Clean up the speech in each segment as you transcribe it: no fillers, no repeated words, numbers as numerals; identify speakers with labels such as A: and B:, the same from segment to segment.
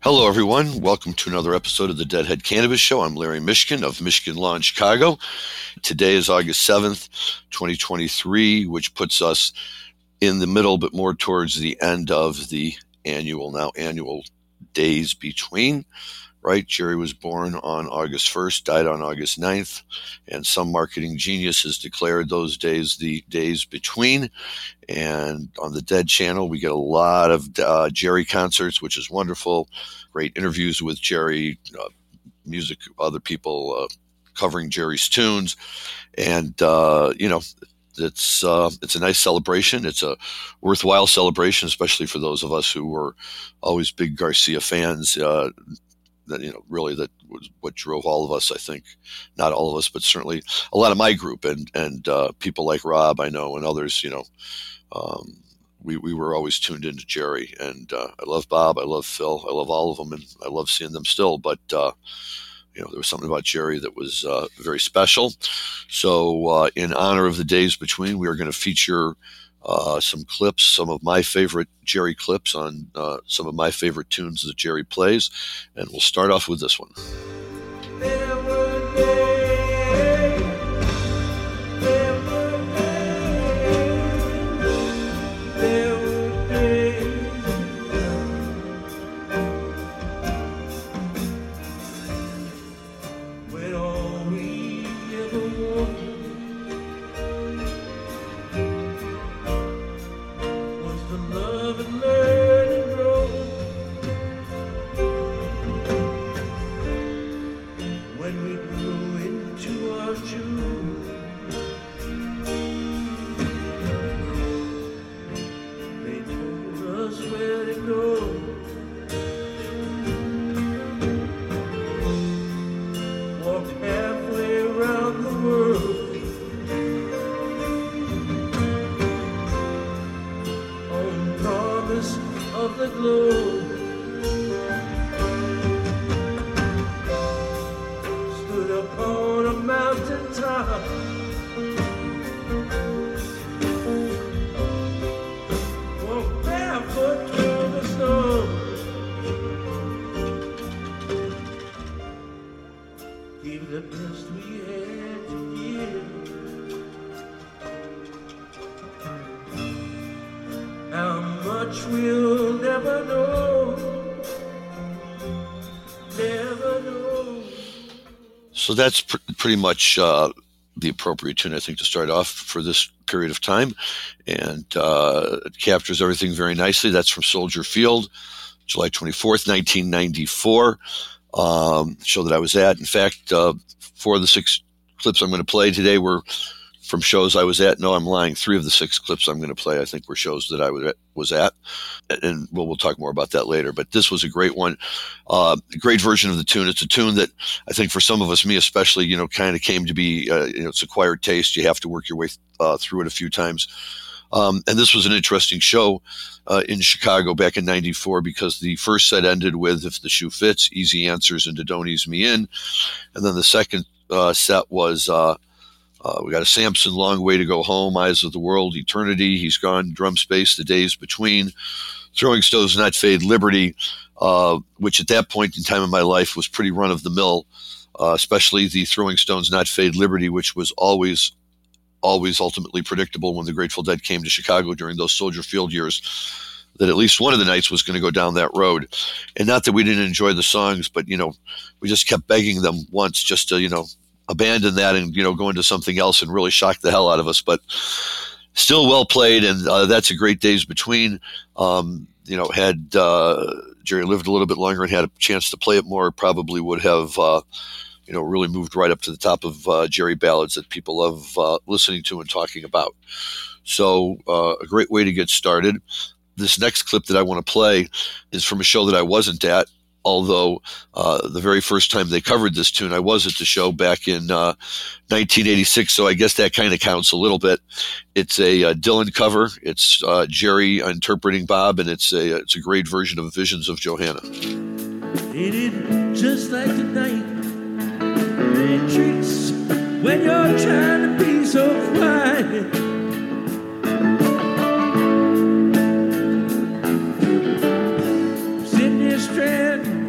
A: Hello, everyone. Welcome to another episode of the Deadhead Cannabis Show. I'm Larry Mishkin of Mishkin Law in Chicago. Today is August 7th, 2023, which puts us in the middle, but more towards the end of the annual days between, right? Jerry was born on August 1st, died on August 9th, and some marketing genius has declared those days the days between. And on the Dead channel, we get a lot of Jerry concerts, which is wonderful. Great interviews with Jerry, music, other people covering Jerry's tunes. And, it's a nice celebration. It's a worthwhile celebration, especially for those of us who were always big Garcia fans. Really that was what drove all of us, I think. Not all of us, but certainly a lot of my group and people like Rob, I know, and others, we were always tuned into Jerry. And I love Bob, I love Phil, I love all of them, and I love seeing them still. But, there was something about Jerry that was very special. So in honor of the days between, we are going to feature some clips, some of my favorite Jerry clips on some of my favorite tunes that Jerry plays. And we'll start off with this one.
B: Of the globe, stood upon a mountain top, walked barefoot through the snow, gave the best we had to give. How much we'll never know, never know.
A: So that's pretty much the appropriate tune, I think, to start off for this period of time. And it captures everything very nicely. That's from Soldier Field, July 24th, 1994, show that I was at. In fact, 4 of the 6 clips I'm going to play today were from shows I was at. No, I'm lying. 3 of the 6 clips I'm going to play, I think, were shows that I was at. And we'll talk more about that later. But this was a great one. A great version of the tune. It's a tune that I think for some of us, me especially, kind of came to be, it's acquired taste. You have to work your way through it a few times. And this was an interesting show in Chicago back in 94 because the first set ended with If the Shoe Fits, Easy Answers, and Don't Ease Me In. And then the second set was... we got a Samson, Long Way to Go Home, Eyes of the World, Eternity, He's Gone, Drum Space, The Days Between, Throwing Stones Not Fade, Liberty, which at that point in time in my life was pretty run-of-the-mill, especially the Throwing Stones Not Fade, Liberty, which was always ultimately predictable when the Grateful Dead came to Chicago during those Soldier Field years, that at least one of the nights was going to go down that road. And not that we didn't enjoy the songs, but, we just kept begging them once just to, abandon that and go into something else and really shock the hell out of us. But still well played, and that's a great Days Between. Had Jerry lived a little bit longer and had a chance to play it more, probably would have really moved right up to the top of Jerry ballads that people love listening to and talking about. So a great way to get started. This next clip that I want to play is from a show that I wasn't at, although the very first time they covered this tune, I was at the show back in 1986, so I guess that kind of counts a little bit. It's a Dylan cover. It's Jerry interpreting Bob, and it's a great version of Visions of Johanna.
B: Ain't it just like tonight? Tricks when you're trying to be so quiet. Sitting there stranded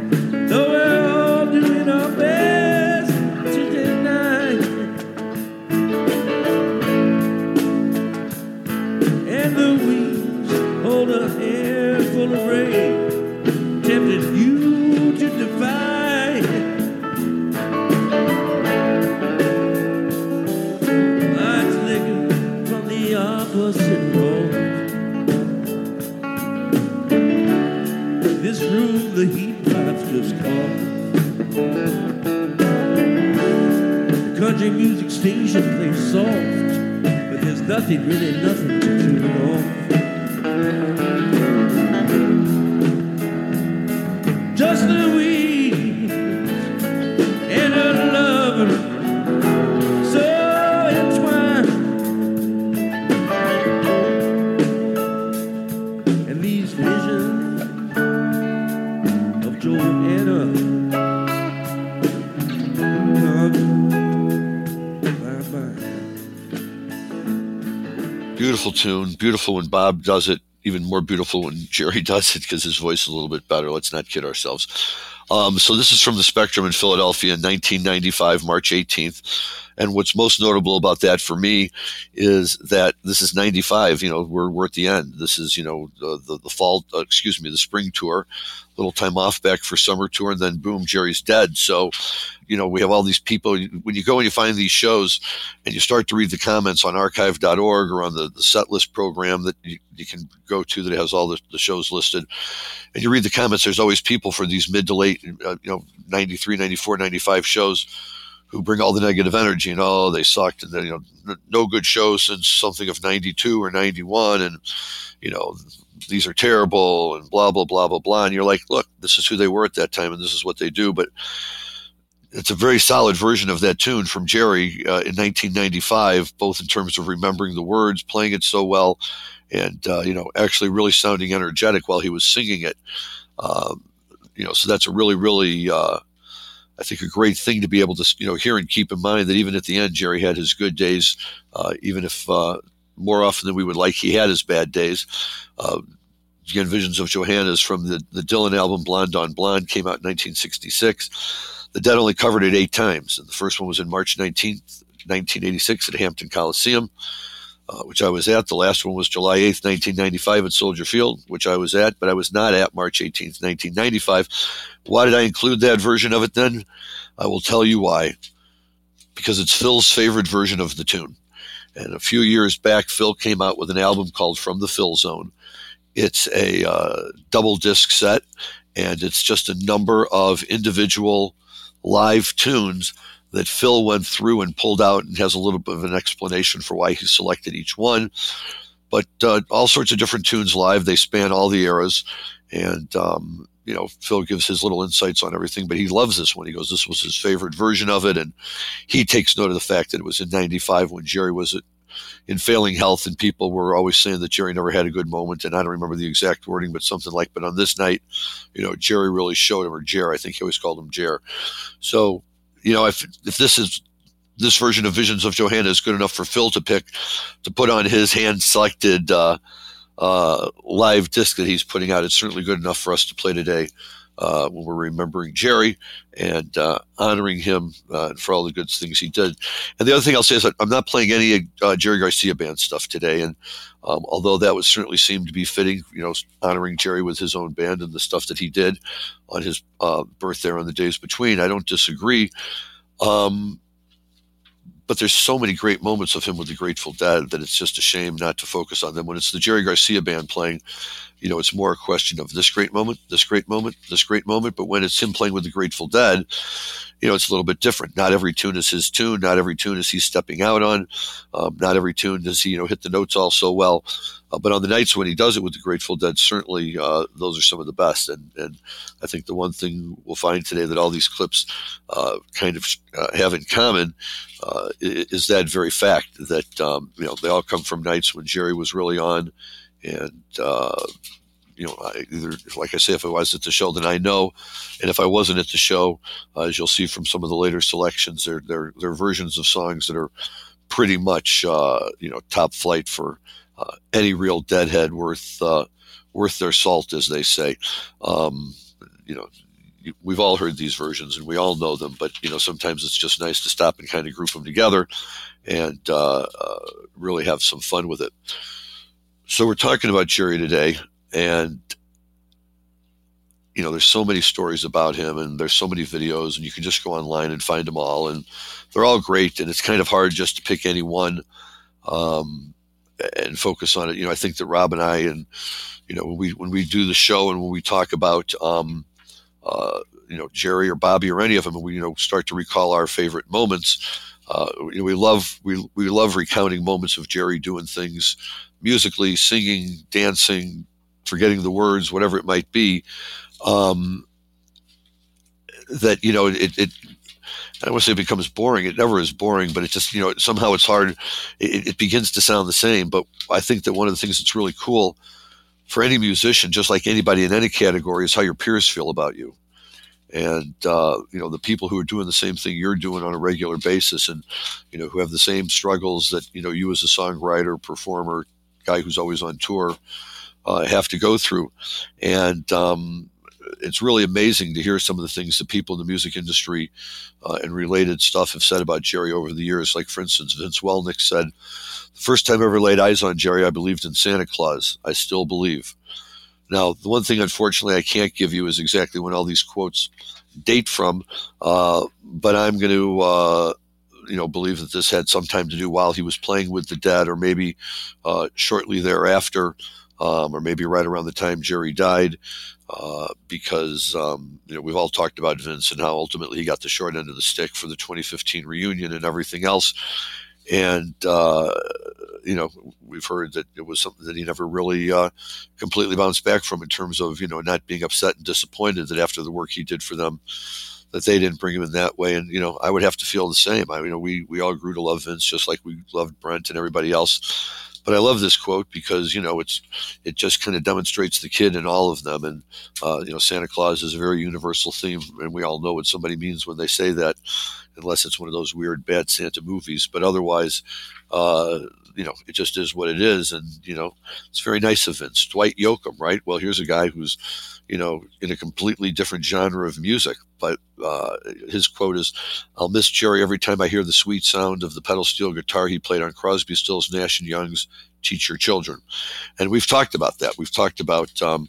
B: this room the heat pipes just caught. The country music station plays soft, but there's nothing, really nothing to tune it off. Just the weed and a lover so entwined, and these visions of Joanna come to my mind.
A: Beautiful tune, beautiful when Bob does it, even more beautiful when Jerry does it because his voice is a little bit better. Let's not kid ourselves. So this is from the Spectrum in Philadelphia in 1995, March 18th. And what's most notable about that for me is that this is 95. We're at the end. This is, the fall, the spring tour, little time off back for summer tour, and then boom, Jerry's dead. So, we have all these people. When you go and you find these shows and you start to read the comments on archive.org or on the set list program that you can go to that has all the shows listed, and you read the comments, there's always people for these mid to late, 93, 94, 95 shows who bring all the negative energy and, oh, they sucked, and then, no good show since something of 92 or 91, and, these are terrible, and blah, blah, blah, blah, blah. And you're like, look, this is who they were at that time, and this is what they do. But it's a very solid version of that tune from Jerry in 1995, both in terms of remembering the words, playing it so well, and, actually really sounding energetic while he was singing it. So that's a really, really, I think, a great thing to be able to, hear and keep in mind that even at the end, Jerry had his good days, even if more often than we would like, he had his bad days. Again, Visions of Johanna is from the Dylan album Blonde on Blonde, came out in 1966. The Dead only covered it 8 times, and the first one was in March 19th, 1986 at Hampton Coliseum, which I was at. The last one was July 8th, 1995 at Soldier Field, which I was at, but I was not at March 18th, 1995. Why did I include that version of it then? I will tell you why. Because it's Phil's favorite version of the tune. And a few years back, Phil came out with an album called From the Phil Zone. It's a double disc set, and it's just a number of individual live tunes that Phil went through and pulled out, and has a little bit of an explanation for why he selected each one. But all sorts of different tunes live. They span all the eras. And, Phil gives his little insights on everything, but he loves this one. He goes, this was his favorite version of it. And he takes note of the fact that it was in 95 when Jerry was in failing health, and people were always saying that Jerry never had a good moment. And I don't remember the exact wording, but something like, but on this night, Jerry really showed him, or Jer, I think he always called him Jer. So, if this version of Visions of Johanna is good enough for Phil to put on his hand-selected live disc that he's putting out, it's certainly good enough for us to play today when we're remembering Jerry and honoring him for all the good things he did. And the other thing I'll say is that I'm not playing any Jerry Garcia Band stuff today, and although that would certainly seem to be fitting, honoring Jerry with his own band and the stuff that he did on his birthday or on the days between, I don't disagree. But there's so many great moments of him with the Grateful Dead that it's just a shame not to focus on them. When it's the Jerry Garcia Band playing, it's more a question of this great moment, this great moment, this great moment. But when it's him playing with the Grateful Dead, it's a little bit different. Not every tune is his tune. Not every tune is he stepping out on. Not every tune does he, hit the notes all so well. But on the nights when he does it with the Grateful Dead, certainly those are some of the best. And I think the one thing we'll find today that all these clips kind of have in common is that very fact that, they all come from nights when Jerry was really on. And, either, like I say, if I was at the show, then I know. And if I wasn't at the show, as you'll see from some of the later selections, they're versions of songs that are pretty much, top flight for any real Deadhead worth their salt, as they say. We've all heard these versions and we all know them, but sometimes it's just nice to stop and kind of group them together and really have some fun with it. So we're talking about Jerry today, and there's so many stories about him, and there's so many videos, and you can just go online and find them all, and they're all great, and it's kind of hard just to pick any one. and focus on it. I think that Rob and I, and when we do the show and when we talk about Jerry or Bobby or any of them, and we start to recall our favorite moments. We love recounting moments of Jerry doing things musically, singing, dancing, forgetting the words, whatever it might be. That it I don't want to say it becomes boring. It never is boring, but it just somehow it's hard. It begins to sound the same. But I think that one of the things that's really cool for any musician, just like anybody in any category, is how your peers feel about you. And the people who are doing the same thing you're doing on a regular basis, and who have the same struggles that you as a songwriter, performer, guy who's always on tour, have to go through. And it's really amazing to hear some of the things that people in the music industry and related stuff have said about Jerry over the years. Like, for instance, Vince Welnick said, "The first time I ever laid eyes on Jerry, I believed in Santa Claus. I still believe." Now, the one thing, unfortunately, I can't give you is exactly when all these quotes date from, but I'm going to, believe that this had some time to do while he was playing with the Dead, or maybe shortly thereafter, or maybe right around the time Jerry died, because we've all talked about Vince and how ultimately he got the short end of the stick for the 2015 reunion and everything else. And, we've heard that it was something that he never really completely bounced back from, in terms of, not being upset and disappointed that after the work he did for them, that they didn't bring him in that way. And, I would have to feel the same. We all grew to love Vince just like we loved Brent and everybody else. But I love this quote because, it just kind of demonstrates the kid in all of them. And, Santa Claus is a very universal theme, and we all know what somebody means when they say that, unless it's one of those weird bad Santa movies. But otherwise, it just is what it is. And, it's very nice of Vince. Dwight Yoakam, right? Well, here's a guy who's, in a completely different genre of music. But his quote is, "I'll miss Jerry every time I hear the sweet sound of the pedal steel guitar he played on Crosby, Stills, Nash & Young's Teach Your Children." And we've talked about that. We've talked about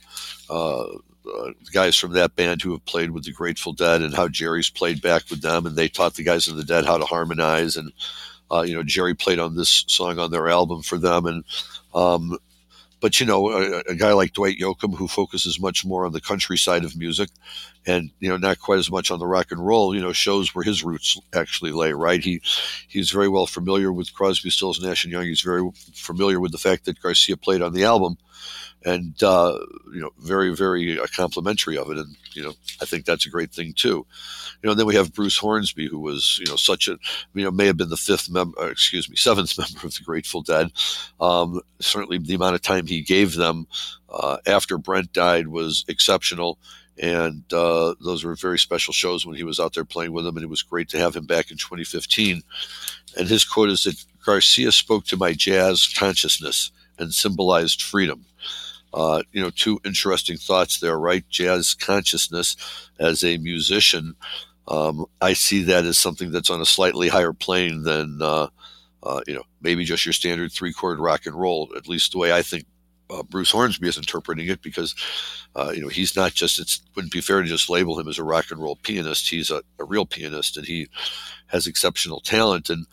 A: guys from that band who have played with the Grateful Dead, and how Jerry's played back with them, and they taught the guys in the Dead how to harmonize. And Jerry played on this song on their album for them. And but a guy like Dwight Yoakam, who focuses much more on the country side of music, and not quite as much on the rock and roll, shows where his roots actually lay. Right? He's very well familiar with Crosby, Stills, Nash & Young. He's very familiar with the fact that Garcia played on the album, and very, very complimentary of it. And I think that's a great thing too. And then we have Bruce Hornsby, who was such a may have been the seventh member of the Grateful Dead. Certainly, the amount of time he gave them after Brent died was exceptional. And those were very special shows when he was out there playing with them, and it was great to have him back in 2015. And his quote is that Garcia spoke to my jazz consciousness and symbolized freedom. Two interesting thoughts there, right? Jazz consciousness. As a musician, I see that as something that's on a slightly higher plane than, maybe just your standard 3-chord rock and roll, at least the way I think Bruce Hornsby is interpreting it, because, he's not just, it wouldn't be fair to just label him as a rock and roll pianist. He's a real pianist, and he has exceptional talent. And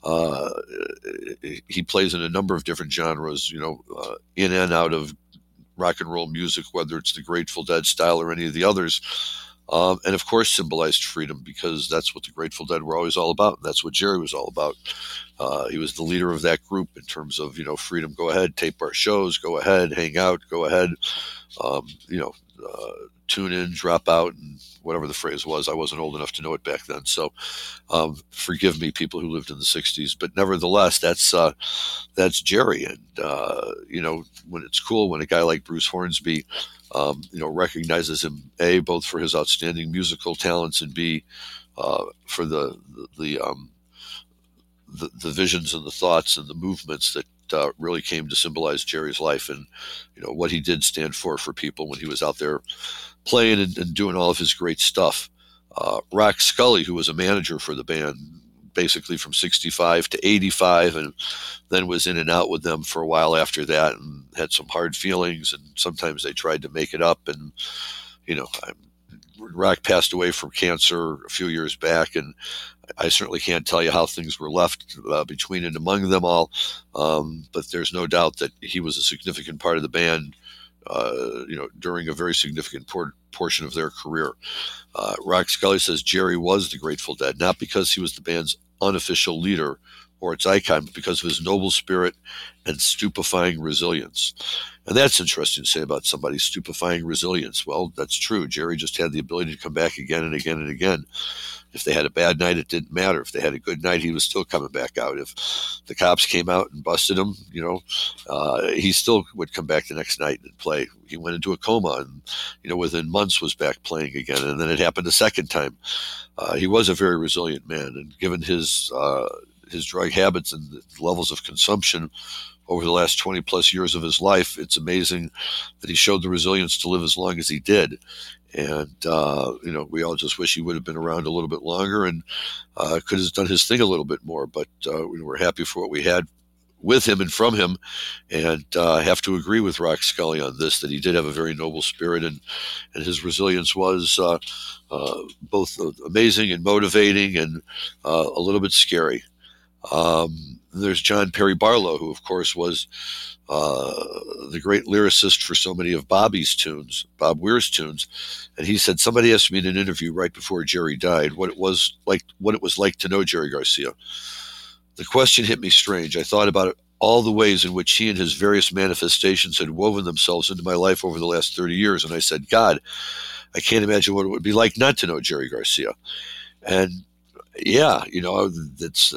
A: he plays in a number of different genres, in and out of rock and roll music, whether it's the Grateful Dead style or any of the others. And of course symbolized freedom, because that's what the Grateful Dead were always all about. That's what Jerry was all about. He was the leader of that group in terms of, freedom. Go ahead, tape our shows, go ahead, hang out, go ahead, tune in, drop out, and whatever the phrase was. I wasn't old enough to know it back then. So forgive me, people who lived in the 60s. But nevertheless, that's Jerry. And, when it's cool when a guy like Bruce Hornsby, recognizes him, A, both for his outstanding musical talents, and B, for the visions and the thoughts and the movements that really came to symbolize Jerry's life, and what he did stand for people when he was out there playing and doing all of his great stuff. Rock Scully, who was a manager for the band basically from 65 to 85, and then was in and out with them for a while after that, and had some hard feelings, and sometimes they tried to make it up. And I'm Rock passed away from cancer a few years back, and I certainly can't tell you how things were left between and among them all, but there's no doubt that he was a significant part of the band, during a very significant portion of their career. Rock Scully says Jerry was the Grateful Dead, not because he was the band's unofficial leader or its icon, but because of his noble spirit and stupefying resilience. And that's interesting to say about somebody's stupefying resilience. Well, that's true. Jerry just had the ability to come back again and again and again. If they had a bad night, it didn't matter. If they had a good night, he was still coming back out. If the cops came out and busted him, he still would come back the next night and play. He went into a coma and, within months was back playing again. And then it happened a second time. He was a very resilient man. And given his drug habits and the levels of consumption over the last 20 plus years of his life, it's amazing that he showed the resilience to live as long as he did. And, we all just wish he would have been around a little bit longer and could have done his thing a little bit more. But we're happy for what we had with him and from him, and have to agree with Rock Scully on this, that he did have a very noble spirit, and his resilience was both amazing and motivating and a little bit scary. There's John Perry Barlow, who, of course, was the great lyricist for so many of Bob Weir's tunes. And he said, somebody asked me in an interview right before Jerry died what it was like to know Jerry Garcia. The question hit me strange. I thought about all the ways in which he and his various manifestations had woven themselves into my life over the last 30 years. And I said, God, I can't imagine what it would be like not to know Jerry Garcia. And yeah, that's...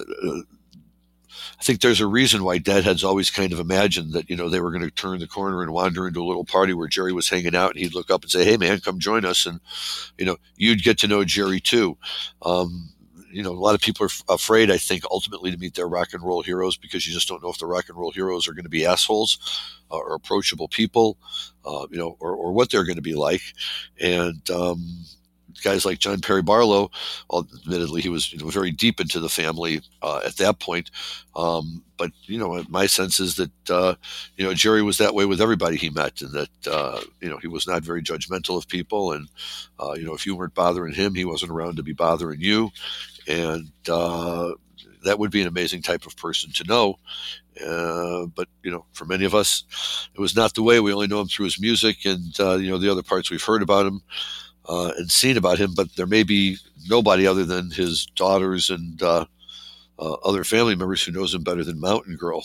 A: I think there's a reason why Deadheads always kind of imagined that, they were going to turn the corner and wander into a little party where Jerry was hanging out, and he'd look up and say, hey, man, come join us. And, you'd get to know Jerry too. A lot of people are afraid, I think, ultimately to meet their rock and roll heroes, because you just don't know if the rock and roll heroes are going to be assholes or approachable people, or what they're going to be like. And, guys like John Perry Barlow, admittedly, he was very deep into the family at that point. But my sense is that Jerry was that way with everybody he met, and that he was not very judgmental of people, and if you weren't bothering him, he wasn't around to be bothering you, and that would be an amazing type of person to know. But for many of us, it was not the way. We only know him through his music and the other parts we've heard about him and seen about him, but there may be nobody other than his daughters and other family members who knows him better than Mountain Girl.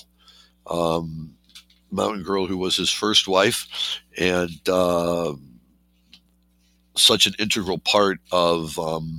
A: Mountain Girl, who was his first wife, and such an integral part of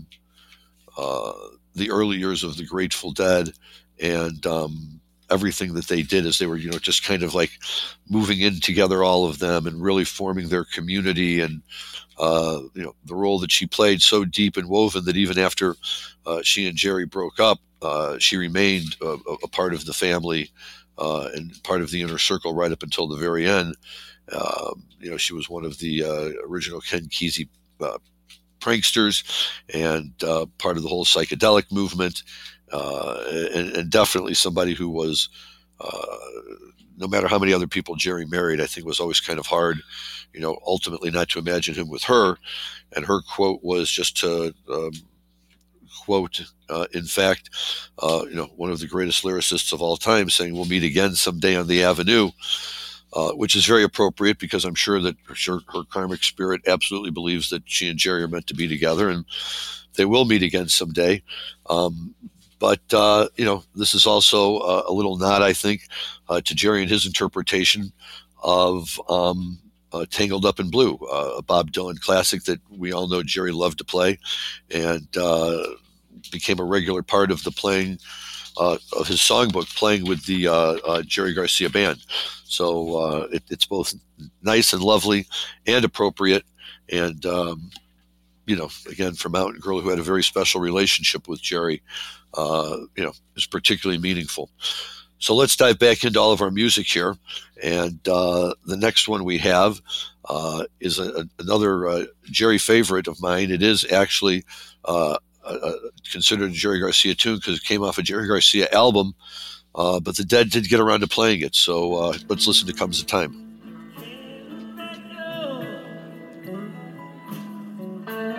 A: the early years of the Grateful Dead, and everything that they did as they were, just kind of like moving in together, all of them, and really forming their community. And the role that she played so deep and woven that even after she and Jerry broke up, she remained a part of the family and part of the inner circle right up until the very end. She was one of the original Ken Kesey pranksters, and part of the whole psychedelic movement, and definitely somebody who was, no matter how many other people Jerry married, I think it was always kind of hard, ultimately not to imagine him with her. And her quote was just to quote, in fact, one of the greatest lyricists of all time, saying, we'll meet again someday on the avenue, which is very appropriate, because I'm sure that her karmic spirit absolutely believes that she and Jerry are meant to be together, and they will meet again someday. But this is also a little nod, I think, to Jerry and his interpretation of Tangled Up in Blue, a Bob Dylan classic that we all know Jerry loved to play, and became a regular part of the playing of his songbook, playing with the Jerry Garcia band. So it's both nice and lovely and appropriate. And, again, for Mountain Girl, who had a very special relationship with Jerry, is particularly meaningful. So let's dive back into all of our music here. And the next one we have is another Jerry favorite of mine. It is actually considered a Jerry Garcia tune because it came off a Jerry Garcia album, but the Dead did get around to playing it. So let's listen to Comes the Time.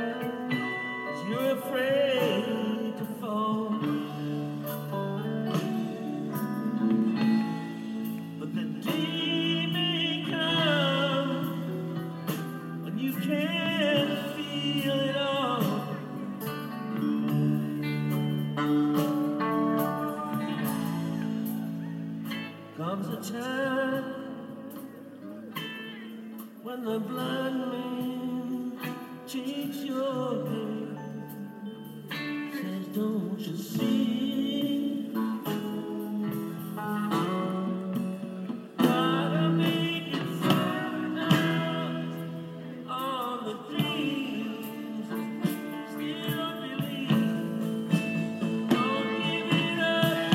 B: and feel it all. Comes a time when the blind man takes your hand, says, don't you see? Gotta make it find out all the dreams, still believe, don't give it up.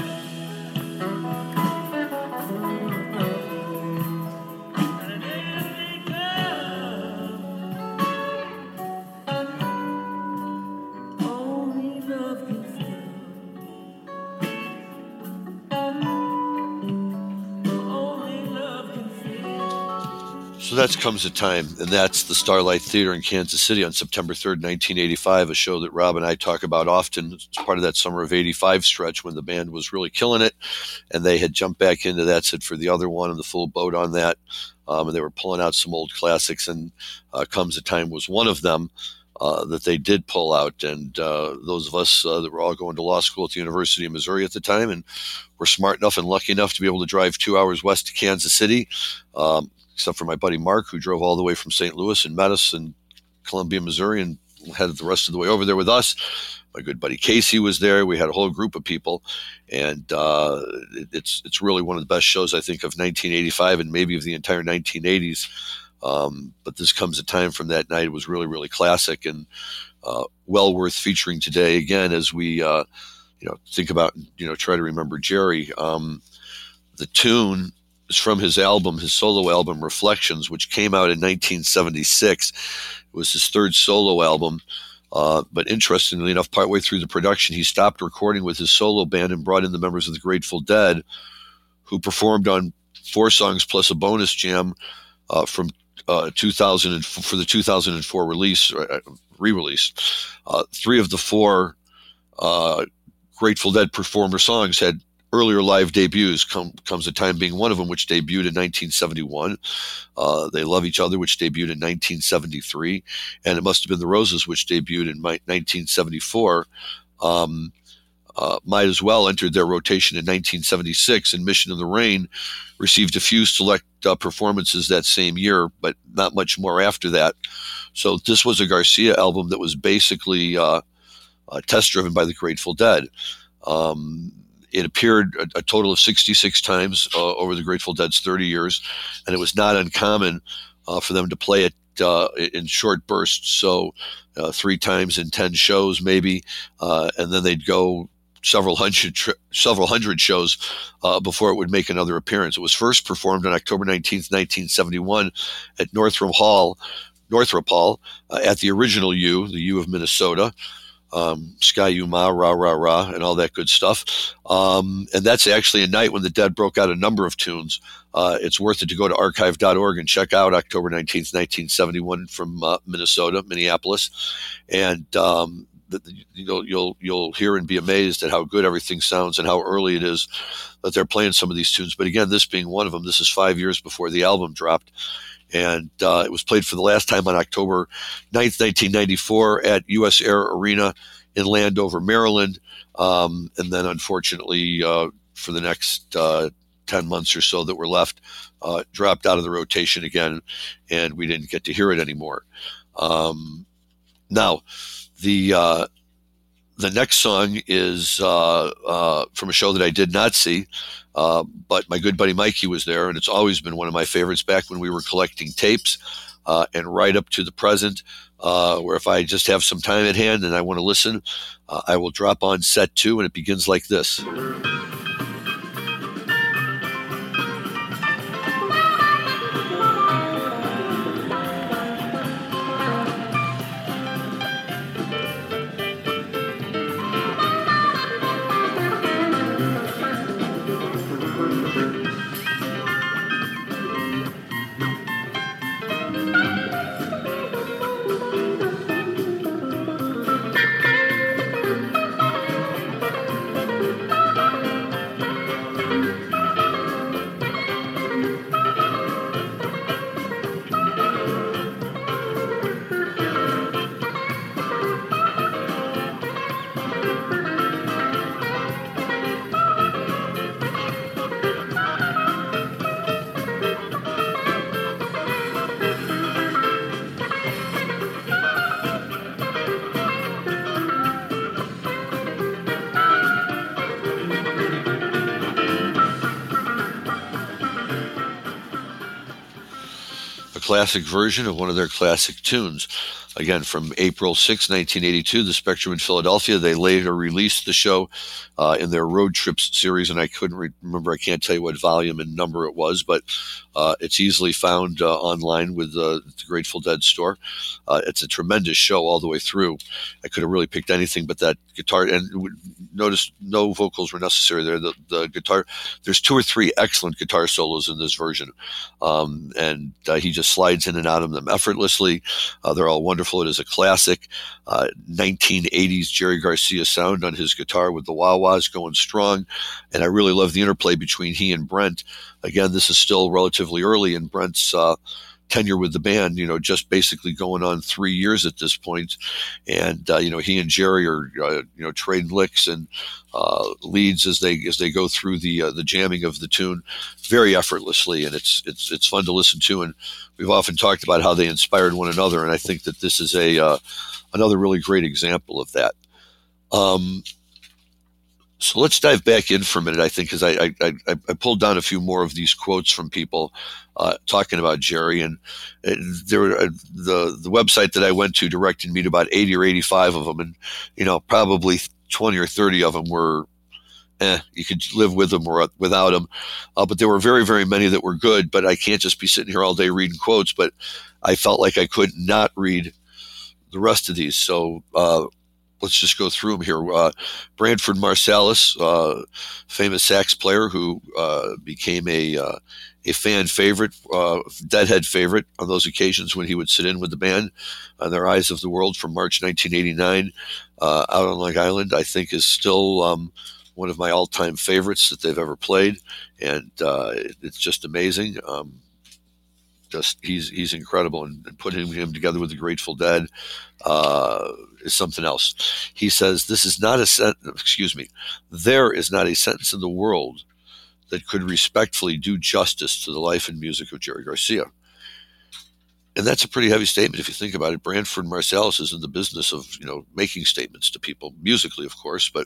B: And every time, only love can fill. Only love can fill.
A: So that comes a time, and that's the Starlight Theater in Kansas City on September 3rd, 1985, a show that Rob and I talk about often. It's part of that summer of 85 stretch when the band was really killing it, and they had jumped back into That's It for the Other One and the full boat on that, and they were pulling out some old classics, and Comes a Time was one of them that they did pull out. And those of us that were all going to law school at the University of Missouri at the time and were smart enough and lucky enough to be able to drive 2 hours west to Kansas City, except for my buddy Mark, who drove all the way from St. Louis and met us in Columbia, Missouri, and headed the rest of the way over there with us. My good buddy Casey was there. We had a whole group of people, and it's really one of the best shows, I think, of 1985 and maybe of the entire 1980s. But this Comes a Time from that night was really, really classic and well worth featuring today. Again, as we think about, try to remember Jerry. The tune is from his solo album Reflections, which came out in 1976. It was his third solo album. But interestingly enough, partway through the production, he stopped recording with his solo band and brought in the members of the Grateful Dead, who performed on 4 songs plus a bonus jam from 2000 for the 2004 re-release. 3 of the 4 Grateful Dead performer songs had earlier live debuts, Comes a Time being one of them, which debuted in 1971. They Love Each Other, which debuted in 1973. And It Must Have Been the Roses, which debuted in 1974. Might As Well entered their rotation in 1976, and Mission in the Rain received a few select performances that same year, but not much more after that. So this was a Garcia album that was basically test-driven by the Grateful Dead. It appeared a total of 66 times over the Grateful Dead's 30 years, and it was not uncommon for them to play it in short bursts, so 3 times in 10 shows maybe, and then they'd go several hundred shows before it would make another appearance. It was first performed on October 19th, 1971 at Northrop Hall, at the original U, the U of Minnesota. Sky U Ma, Rah, Rah, Rah, and all that good stuff. And that's actually a night when the Dead broke out a number of tunes. It's worth it to go to archive.org and check out October 19th, 1971 from Minneapolis. And you'll hear and be amazed at how good everything sounds and how early it is that they're playing some of these tunes. But again, this being one of them, this is 5 years before the album dropped. And it was played for the last time on October 9th, 1994 at U.S. Air Arena in Landover, Maryland. And then, unfortunately, for the next 10 months or so that were left, dropped out of the rotation again, and we didn't get to hear it anymore. Now, the next song is from a show that I did not see, but my good buddy Mikey was there, and it's always been one of my favorites back when we were collecting tapes, and right up to the present, where if I just have some time at hand and I want to listen, I will drop on set 2, and it begins like this. classic version of one of their classic tunes. Again, from April 6, 1982, the Spectrum in Philadelphia. They later released the show in their Road Trips series, and I couldn't remember, I can't tell you what volume and number it was, but it's easily found online with the Grateful Dead store. It's a tremendous show all the way through. I could have really picked anything but that guitar, and notice no vocals were necessary there. The guitar, there's 2 or 3 excellent guitar solos in this version, and he just slides in and out of them effortlessly. They're all wonderful. It is a classic 1980s Jerry Garcia sound on his guitar with the wah-wahs going strong, and I really love the interplay between he and Brent. Again, this is still relatively early in Brent's tenure with the band, just basically going on 3 years at this point. And, he and Jerry are, trading licks and leads as they go through the jamming of the tune very effortlessly. And it's fun to listen to. And we've often talked about how they inspired one another. And I think that this is another really great example of that. So let's dive back in for a minute, I think, because I pulled down a few more of these quotes from people talking about Jerry, and the website that I went to directed me to about 80 or 85 of them, and probably 20 or 30 of them were you could live with them or without them, but there were very, very many that were good. But I can't just be sitting here all day reading quotes, but I felt like I could not read the rest of these, so let's just go through them here. Branford Marsalis, famous sax player who became a fan favorite, Deadhead favorite on those occasions when he would sit in with the band on their Eyes of the World from March 1989 out on Long Island, I think is still one of my all-time favorites that they've ever played, and it's just amazing. He's incredible, and putting him together with the Grateful Dead is something else. He says, there is not a sentence in the world that could respectfully do justice to the life and music of Jerry Garcia. And that's a pretty heavy statement if you think about it. Branford Marsalis is in the business of, making statements to people, musically, of course, but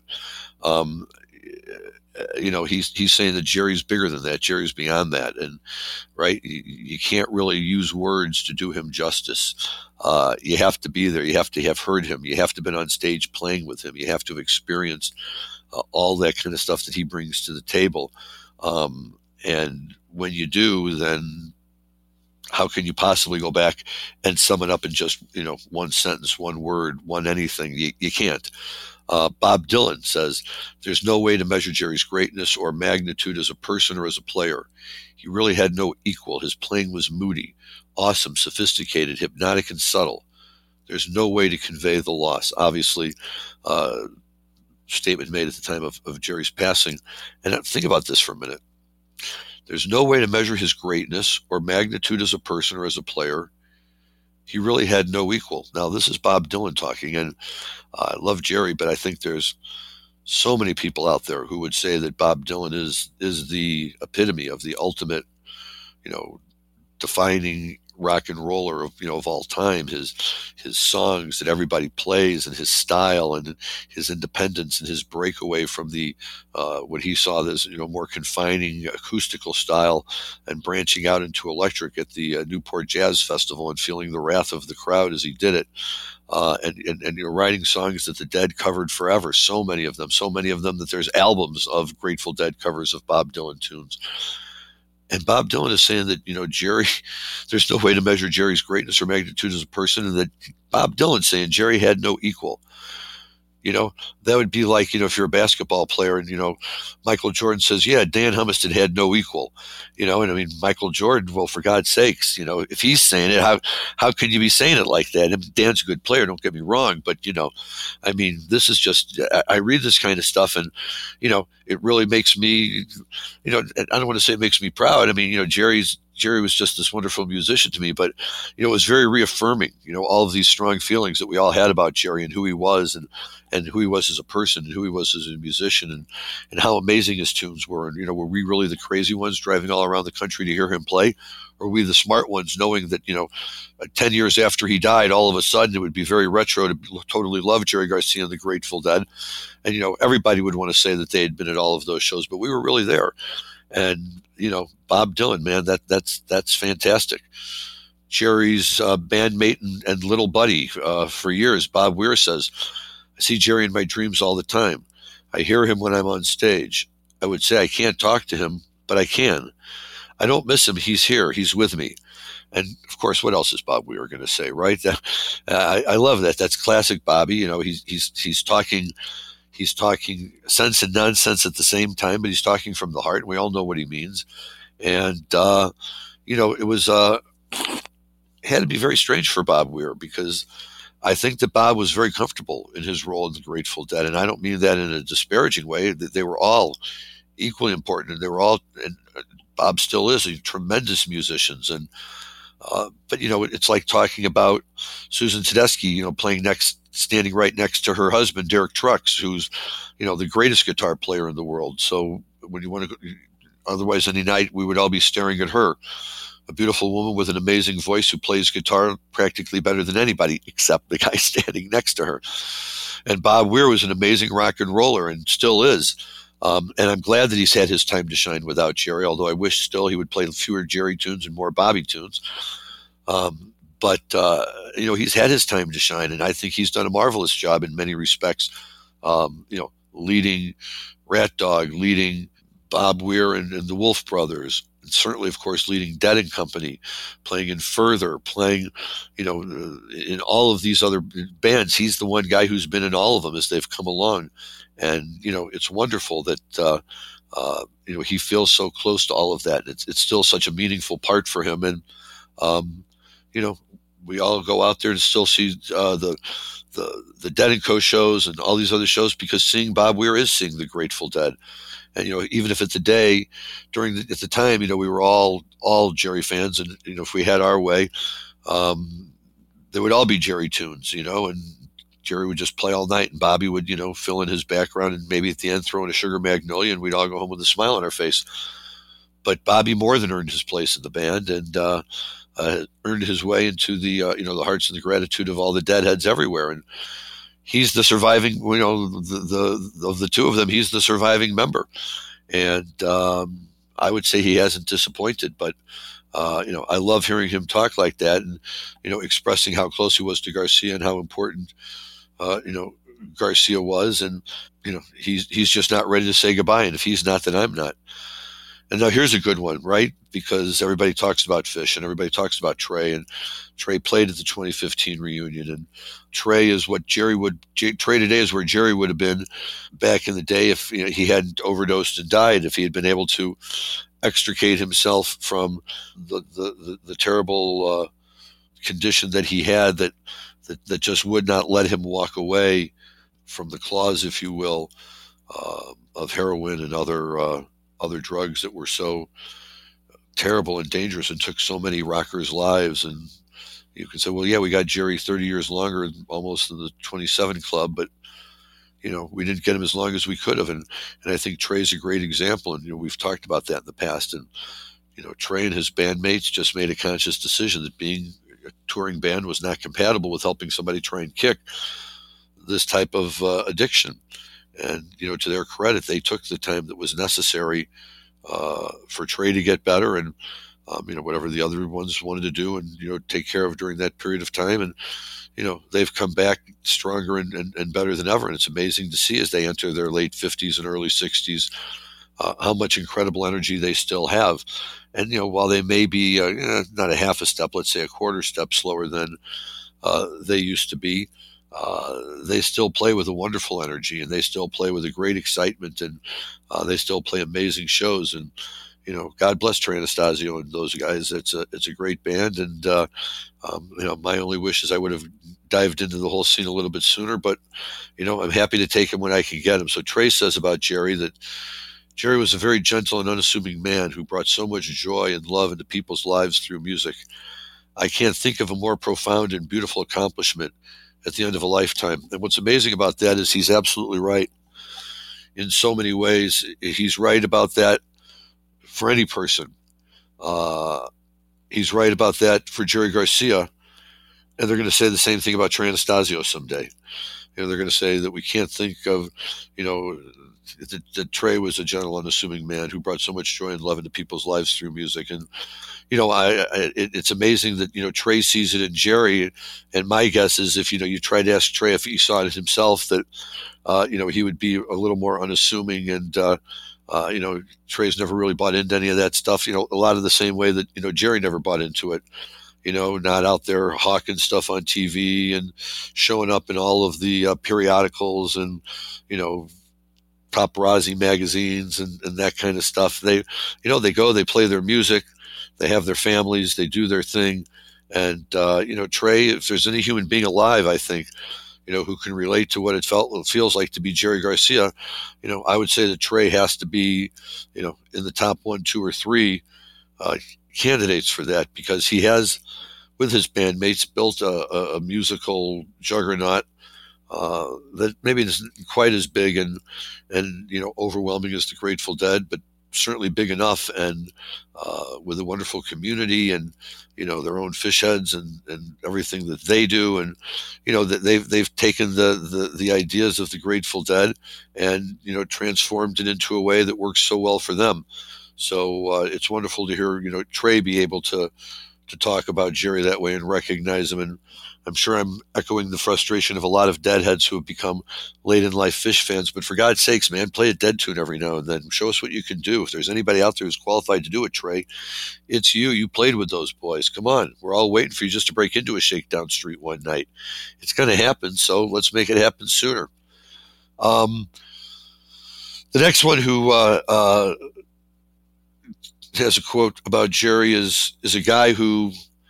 A: he's saying that Jerry's bigger than that. Jerry's beyond that. And right, you can't really use words to do him justice. You have to be there. You have to have heard him. You have to have been on stage playing with him. You have to have experienced all that kind of stuff that he brings to the table. And when you do, then how can you possibly go back and sum it up in just, one sentence, one word, one anything? You can't. Bob Dylan says, there's no way to measure Jerry's greatness or magnitude as a person or as a player. He really had no equal. His playing was moody, awesome, sophisticated, hypnotic, and subtle. There's no way to convey the loss. Obviously, statement made at the time of Jerry's passing. And think about this for a minute. There's no way to measure his greatness or magnitude as a person or as a player. He really had no equal. Now, this is Bob Dylan talking, and I love Jerry, but I think there's so many people out there who would say that Bob Dylan is the epitome of the ultimate, defining rock and roller of all time. His songs that everybody plays, and his style, and his independence, and his breakaway from the what he saw as more confining acoustical style, and branching out into electric at the Newport Jazz Festival, and feeling the wrath of the crowd as he did it. And writing songs that the Dead covered forever, so many of them that there's albums of Grateful Dead covers of Bob Dylan tunes. And Bob Dylan is saying that, Jerry, there's no way to measure Jerry's greatness or magnitude as a person, and that Bob Dylan's saying Jerry had no equal. That would be like, if you're a basketball player and, Michael Jordan says, yeah, Dan Hummiston had no equal, and I mean, Michael Jordan, well, for God's sakes, if he's saying it, how can you be saying it like that? And Dan's a good player, don't get me wrong, but, I mean, this is just, I read this kind of stuff and, it really makes me, I don't want to say it makes me proud. I mean, Jerry was just this wonderful musician to me, but, it was very reaffirming, all of these strong feelings that we all had about Jerry and who he was and who he was as a person and who he was as a musician and how amazing his tunes were. And, were we really the crazy ones driving all around the country to hear him play? Or were we the smart ones knowing that, 10 years after he died, all of a sudden it would be very retro to totally love Jerry Garcia and the Grateful Dead. And, everybody would want to say that they had been at all of those shows, but we were really there. And, Bob Dylan, man, that's fantastic. Jerry's bandmate and little buddy for years. Bob Weir says, I see Jerry in my dreams all the time. I hear him when I'm on stage. I would say I can't talk to him, but I can. I don't miss him. He's here. He's with me. And of course, what else is Bob Weir going to say, right? I love that. That's classic Bobby. He's talking sense and nonsense at the same time, but he's talking from the heart, and we all know what he means. And it was had to be very strange for Bob Weir, because I think that Bob was very comfortable in his role in the Grateful Dead, and I don't mean that in a disparaging way. That they were all equally important, and they were all, and Bob still is, tremendous musicians. And but it's like talking about Susan Tedeschi, standing right next to her husband Derek Trucks, who's the greatest guitar player in the world. So when you want to, otherwise any night we would all be staring at her, a beautiful woman with an amazing voice who plays guitar practically better than anybody except the guy standing next to her. And Bob Weir was an amazing rock and roller, and still is. And I'm glad that he's had his time to shine without Jerry, although I wish still he would play fewer Jerry tunes and more Bobby tunes. But he's had his time to shine, and I think he's done a marvelous job in many respects, leading Rat Dog, leading Bob Weir and the Wolf Brothers, and certainly, of course, leading Dead and Company, playing in Further, playing, in all of these other bands. He's the one guy who's been in all of them as they've come along. And, it's wonderful that, he feels so close to all of that. It's still such a meaningful part for him. And, we all go out there to still see the Dead and Co. shows and all these other shows, because seeing Bob Weir is seeing the Grateful Dead. And, even if it's a day at the time, we were all Jerry fans. And, if we had our way, there would all be Jerry tunes, and Jerry would just play all night, and Bobby would, fill in his background, and maybe at the end throw in a Sugar Magnolia, and we'd all go home with a smile on our face. But Bobby more than earned his place in the band, and earned his way into the the hearts and the gratitude of all the Deadheads everywhere. And he's the surviving, the of the two of them, he's the surviving member. And I would say he hasn't disappointed, but I love hearing him talk like that, and expressing how close he was to Garcia and how important Garcia was. And he's just not ready to say goodbye, and if he's not, then I'm not. And now here's a good one, right? Because everybody talks about Fish and everybody talks about Trey, and Trey played at the 2015 reunion, and Trey is what Trey today is where Jerry would have been back in the day if he hadn't overdosed and died, if he had been able to extricate himself from the terrible condition that he had, that just would not let him walk away from the claws, if you will, of heroin and other drugs that were so terrible and dangerous and took so many rockers' lives. And you can say, well, yeah, we got Jerry 30 years longer, almost in the 27 Club, but we didn't get him as long as we could have. And I think Trey's a great example. And, we've talked about that in the past. And, Trey and his bandmates just made a conscious decision that being a touring band was not compatible with helping somebody try and kick this type of addiction. And, to their credit, they took the time that was necessary for Trey to get better, and, whatever the other ones wanted to do and, take care of during that period of time. And, they've come back stronger and better than ever. And it's amazing to see as they enter their late 50s and early 60s, how much incredible energy they still have. And, while they may be not a half a step, let's say a quarter step slower than they used to be, they still play with a wonderful energy, and they still play with a great excitement, and they still play amazing shows. And, God bless Trey Anastasio and those guys. It's a great band. And, my only wish is I would have dived into the whole scene a little bit sooner, but, I'm happy to take him when I can get him. So Trey says about Jerry that Jerry was a very gentle and unassuming man who brought so much joy and love into people's lives through music. I can't think of a more profound and beautiful accomplishment at the end of a lifetime. And what's amazing about that is he's absolutely right in so many ways. He's right about that for any person. He's right about that for Jerry Garcia. And they're going to say the same thing about Trey Anastasio someday. they're going to say that we can't think of, you know, that Trey was a gentle, unassuming man who brought so much joy and love into people's lives through music. And it's amazing that Trey sees it in Jerry. And my guess is, if you try to ask Trey if he saw it himself, that he would be a little more unassuming. And Trey's never really bought into any of that stuff. A lot of the same way that Jerry never bought into it. Not out there hawking stuff on TV and showing up in all of the periodicals and paparazzi magazines and that kind of stuff. They go, they play their music, they have their families, they do their thing. And, Trey, if there's any human being alive, I think, who can relate to what it feels like to be Jerry Garcia, I would say that Trey has to be, in the top 1, 2, or 3 candidates for that, because he has, with his bandmates, built a musical juggernaut that maybe isn't quite as big and overwhelming as the Grateful Dead, but certainly big enough, and with a wonderful community and their own fish heads and everything that they do, and that they've taken the ideas of the Grateful Dead and transformed it into a way that works so well for them. So it's wonderful to hear Trey be able to talk about Jerry that way and recognize him. And I'm sure I'm echoing the frustration of a lot of Deadheads who have become late in life Fish fans. But for God's sakes, man, play a Dead tune every now and then. Show us what you can do. If there's anybody out there who's qualified to do it, Trey, it's you. You played with those boys. Come on. We're all waiting for you just to break into a Shakedown Street one night. It's going to happen, so let's make it happen sooner. The next one who has a quote about Jerry is a guy who,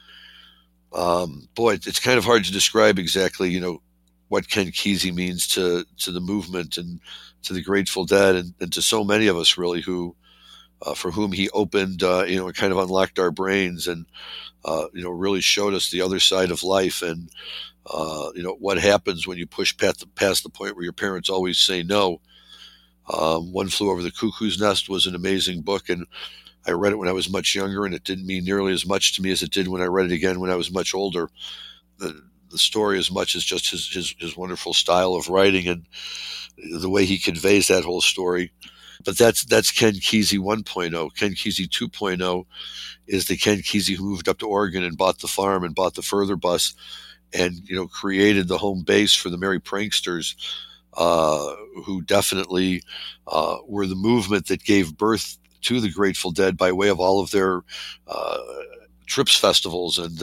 A: it's kind of hard to describe exactly, what Ken Kesey means to the movement and to the Grateful Dead and to so many of us, really, who, for whom he opened, and kind of unlocked our brains and, really showed us the other side of life and, what happens when you push past the point where your parents always say no. One Flew Over the Cuckoo's Nest was an amazing book, and I read it when I was much younger, and it didn't mean nearly as much to me as it did when I read it again when I was much older. The story, as much as just his wonderful style of writing and the way he conveys that whole story. But that's Ken Kesey 1.0. Ken Kesey 2.0 is the Ken Kesey who moved up to Oregon and bought the farm and bought the Further Bus and created the home base for the Merry Pranksters, who definitely were the movement that gave birth to the Grateful Dead by way of all of their Trips festivals and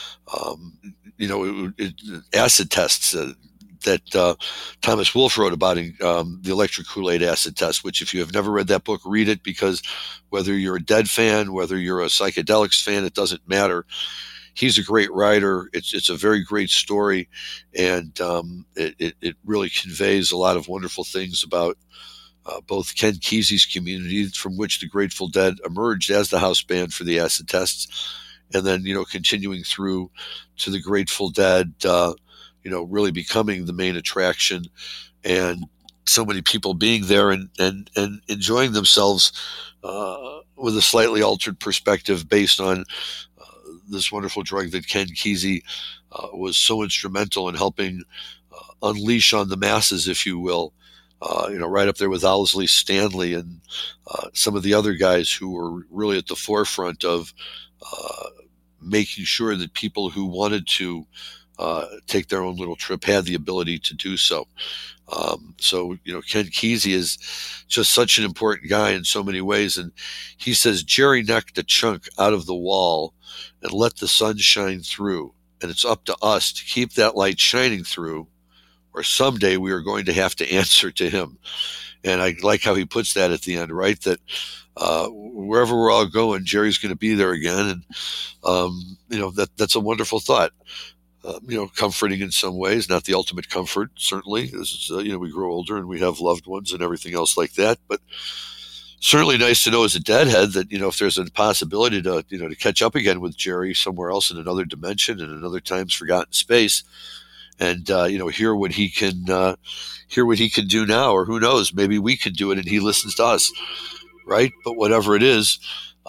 A: acid tests that Thomas Wolfe wrote about, the Electric Kool-Aid acid test, which, if you have never read that book, read it, because whether you're a Dead fan, whether you're a psychedelics fan, it doesn't matter. He's a great writer. It's a very great story, and it really conveys a lot of wonderful things about both Ken Kesey's community, from which the Grateful Dead emerged as the house band for the acid tests, and then continuing through to the Grateful Dead, really becoming the main attraction, and so many people being there and enjoying themselves with a slightly altered perspective based on this wonderful drug that Ken Kesey was so instrumental in helping unleash on the masses, if you will. Right up there with Owsley Stanley and some of the other guys who were really at the forefront of making sure that people who wanted to take their own little trip had the ability to do so. Ken Kesey is just such an important guy in so many ways. And he says, Jerry knocked a chunk out of the wall and let the sun shine through. And it's up to us to keep that light shining through, or someday we are going to have to answer to him. And I like how he puts that at the end, right? That wherever we're all going, Jerry's going to be there again. And, that's a wonderful thought. Comforting in some ways, not the ultimate comfort, certainly. This is, we grow older and we have loved ones and everything else like that. But certainly nice to know as a Deadhead that, if there's a possibility to catch up again with Jerry somewhere else in another dimension in another time's forgotten space, and hear what he can do now, or who knows, maybe we can do it and he listens to us, right? But whatever it is,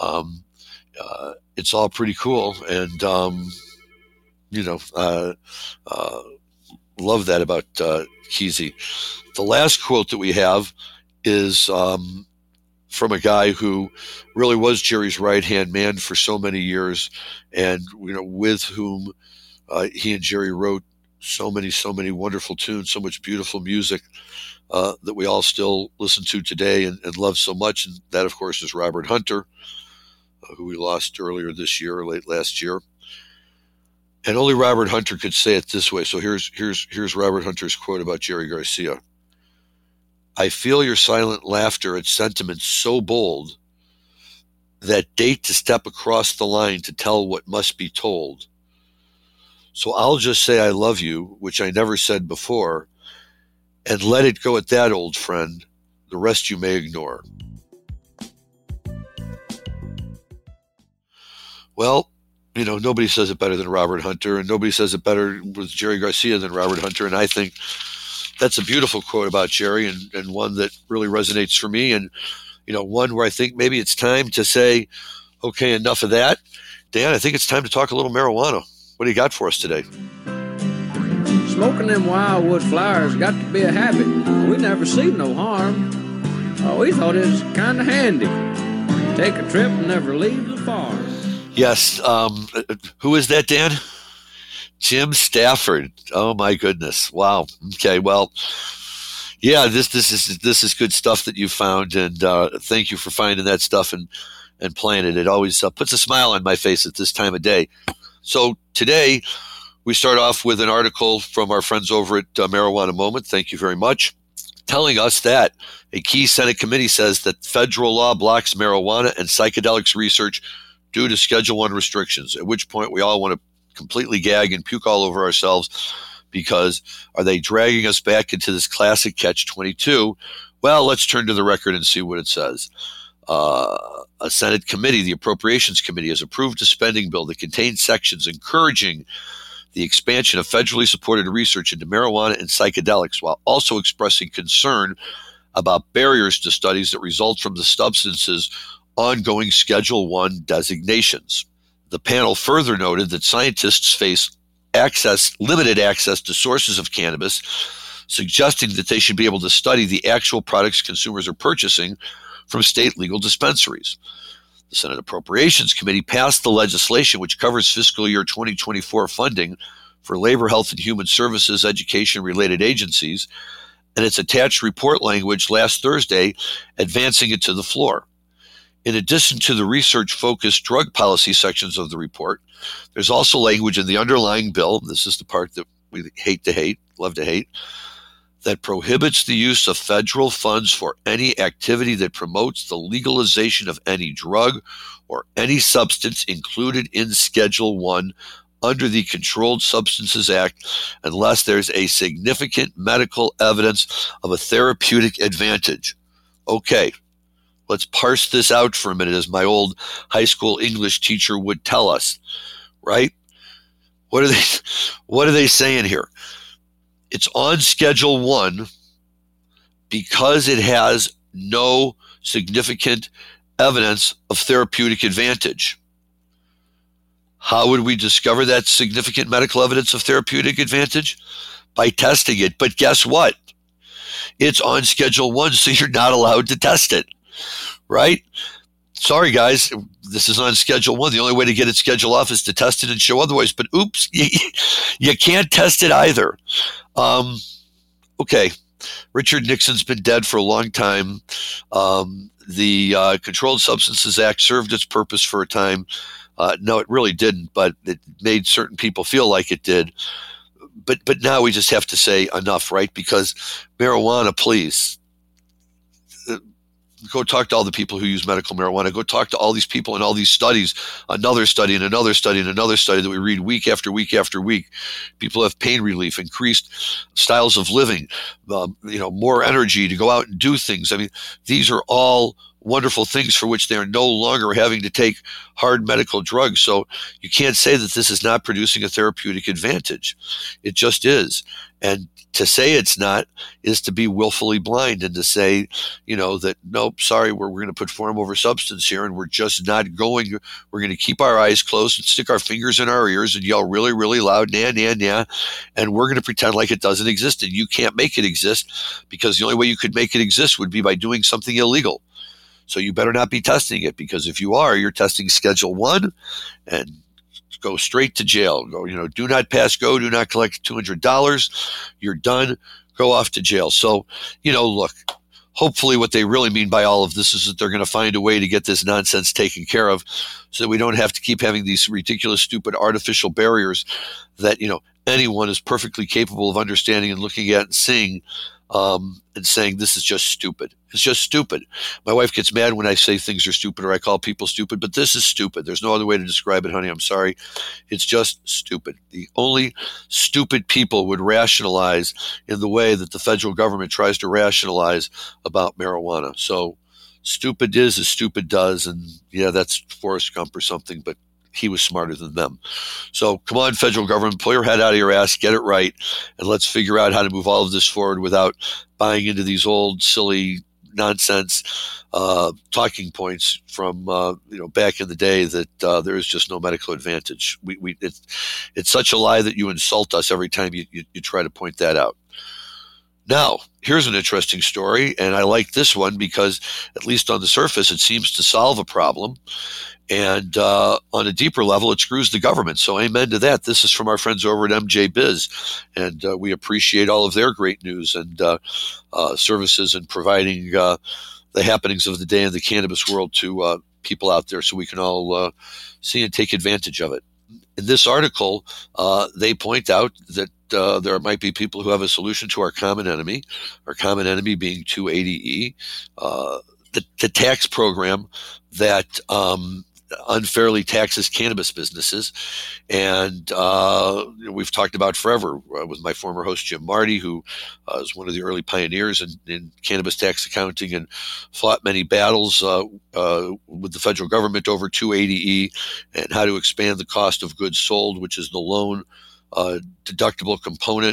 A: it's all pretty cool, and love that about Kesey. The last quote that we have is from a guy who really was Jerry's right-hand man for so many years, and with whom he and Jerry wrote so many wonderful tunes, so much beautiful music that we all still listen to today and love so much. And that, of course, is Robert Hunter, who we lost earlier this year, or late last year. And only Robert Hunter could say it this way. So here's Robert Hunter's quote about Jerry Garcia. I feel your silent laughter at sentiments so bold that date to step across the line to tell what must be told. So I'll just say I love you, which I never said before, and let it go at that, old friend. The rest you may ignore. Well, nobody says it better than Robert Hunter, and nobody says it better with Jerry Garcia than Robert Hunter, and I think that's a beautiful quote about Jerry, and one that really resonates for me, and one where I think maybe it's time to say, okay, enough of that. Dan, I think it's time to talk a little marijuana. What do you got for us today?
B: Smoking them wildwood flowers got to be a habit. We never seen no harm. We thought it was kind of handy. Take a trip and never leave the farm.
A: Yes. Who is that, Dan? Jim Stafford. Oh my goodness! Wow. Okay. Well, yeah. This is good stuff that you found, and thank you for finding that stuff and playing it. It always puts a smile on my face at this time of day. So today we start off with an article from our friends over at Marijuana Moment. Thank you very much. Telling us that a key Senate committee says that federal law blocks marijuana and psychedelics research due to Schedule I restrictions, at which point we all want to completely gag and puke all over ourselves, because are they dragging us back into this classic catch-22? Well, let's turn to the record and see what it says. A Senate committee, the Appropriations Committee, has approved a spending bill that contains sections encouraging the expansion of federally supported research into marijuana and psychedelics, while also expressing concern about barriers to studies that result from the substance's ongoing Schedule I designations. The panel further noted that scientists face limited access to sources of cannabis, suggesting that they should be able to study the actual products consumers are purchasing from state legal dispensaries. The Senate Appropriations Committee passed the legislation which covers fiscal year 2024 funding for labor, health, and human services, education-related agencies, and its attached report language last Thursday, advancing it to the floor. In addition to the research-focused drug policy sections of the report, there's also language in the underlying bill, this is the part that we love to hate, that prohibits the use of federal funds for any activity that promotes the legalization of any drug or any substance included in Schedule I under the Controlled Substances Act unless there's a significant medical evidence of a therapeutic advantage. Okay, let's parse this out for a minute, as my old high school English teacher would tell us, right? What are they saying here? It's on Schedule I because it has no significant evidence of therapeutic advantage. How would we discover that significant medical evidence of therapeutic advantage? By testing it. But guess what? It's on Schedule I, so you're not allowed to test it, right? Sorry, guys, this is on Schedule I. The only way to get it scheduled off is to test it and show otherwise. But oops, you can't test it either. Okay, Richard Nixon's been dead for a long time. The Controlled Substances Act served its purpose for a time. No, it really didn't, but it made certain people feel like it did. But now we just have to say enough, right? Because marijuana, please. Go talk to all the people who use medical marijuana. Go talk to all these people and all these studies, another study and another study and another study that we read week after week after week. People have pain relief, increased styles of living, more energy to go out and do things. I mean, these are all wonderful things for which they are no longer having to take hard medical drugs. So you can't say that this is not producing a therapeutic advantage. It just is. And to say it's not is to be willfully blind, and to say, that, nope, sorry, we're going to put form over substance here, and we're just not going. We're going to keep our eyes closed and stick our fingers in our ears and yell really, really loud, nah, nah, nah, and we're going to pretend like it doesn't exist. And you can't make it exist, because the only way you could make it exist would be by doing something illegal. So you better not be testing it, because if you are, you're testing Schedule 1 and go straight to jail. Go, do not pass go, do not collect $200. You're done. Go off to jail. So, look, hopefully what they really mean by all of this is that they're going to find a way to get this nonsense taken care of, so that we don't have to keep having these ridiculous, stupid, artificial barriers that, anyone is perfectly capable of understanding and looking at and seeing, and saying, this is just stupid. It's just stupid. My wife gets mad when I say things are stupid or I call people stupid, but this is stupid. There's no other way to describe it, honey. I'm sorry. It's just stupid. The only stupid people would rationalize in the way that the federal government tries to rationalize about marijuana. So stupid is as stupid does. And yeah, that's Forrest Gump or something, but he was smarter than them. So come on, federal government, pull your head out of your ass, get it right, and let's figure out how to move all of this forward without buying into these old, silly, nonsense talking points from back in the day that there is just no medical advantage. It's such a lie that you insult us every time you try to point that out. Now, here's an interesting story, and I like this one because, at least on the surface, it seems to solve a problem. And on a deeper level, it screws the government. So amen to that. This is from our friends over at MJ Biz. And we appreciate all of their great news and services and providing the happenings of the day in the cannabis world to people out there, so we can all see and take advantage of it. In this article, they point out that there might be people who have a solution to our common enemy being 280E, the tax program that unfairly taxes cannabis businesses. And we've talked about forever with my former host, Jim Marty, who is one of the early pioneers in cannabis tax accounting and fought many battles with the federal government over 280E and how to expand the cost of goods sold, which is the loan deductible component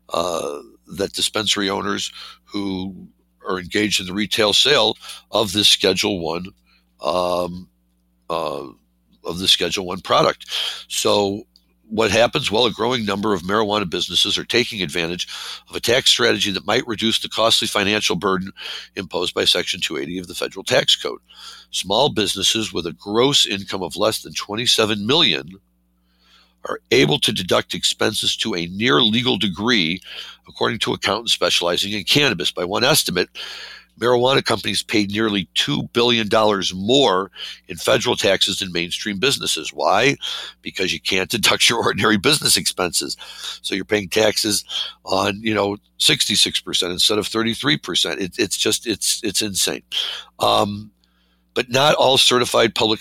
A: that dispensary owners who are engaged in the retail sale of this Schedule 1 product. So what happens? Well, a growing number of marijuana businesses are taking advantage of a tax strategy that might reduce the costly financial burden imposed by Section 280 of the federal tax code. Small businesses with a gross income of less than $27 million are able to deduct expenses to a near legal degree, according to accountants specializing in cannabis. By one estimate, marijuana companies paid nearly $2 billion more in federal taxes than mainstream businesses. Why? Because you can't deduct your ordinary business expenses. So you're paying taxes on, 66% instead of 33%. It's insane. But not all certified public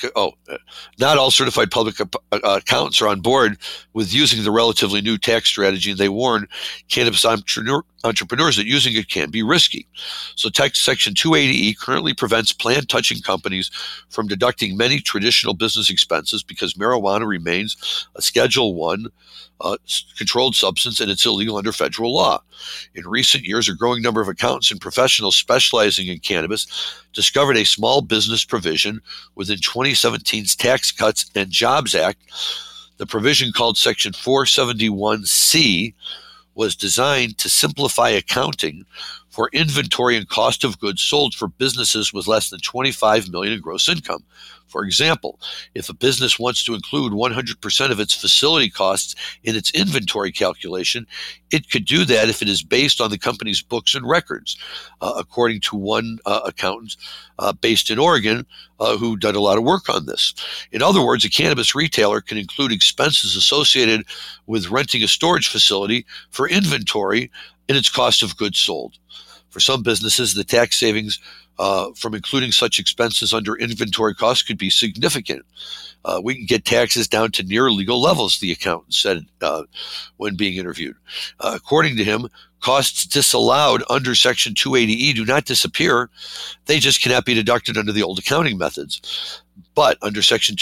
A: accountants are on board with using the relatively new tax strategy, and they warn cannabis entrepreneurs that using it can be risky. So Section 280E currently prevents plant-touching companies from deducting many traditional business expenses because marijuana remains a Schedule 1 controlled substance, and it's illegal under federal law. In recent years, a growing number of accountants and professionals specializing in cannabis discovered a small business provision within 2017's Tax Cuts and Jobs Act. The provision, called Section 471C, was designed to simplify accounting for inventory and cost of goods sold for businesses with less than $25 million in gross income. For example, if a business wants to include 100% of its facility costs in its inventory calculation, it could do that if it is based on the company's books and records, according to one accountant based in Oregon who did a lot of work on this. In other words, a cannabis retailer can include expenses associated with renting a storage facility for inventory in its cost of goods sold. For some businesses, the tax savings from including such expenses under inventory costs could be significant. We can get taxes down to near legal levels, the accountant said when being interviewed. According to him, costs disallowed under Section 280E do not disappear. They just cannot be deducted under the old accounting methods. But under Section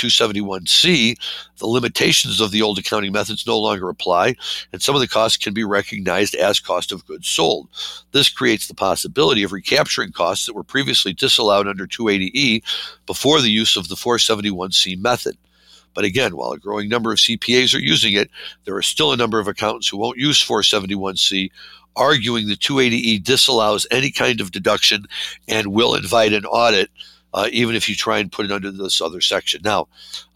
A: 271C, the limitations of the old accounting methods no longer apply, and some of the costs can be recognized as cost of goods sold. This creates the possibility of recapturing costs that were previously disallowed under 280E before the use of the 471C method. But again, while a growing number of CPAs are using it, there are still a number of accountants who won't use 471C, arguing that 280E disallows any kind of deduction and will invite an audit even if you try and put it under this other section. Now,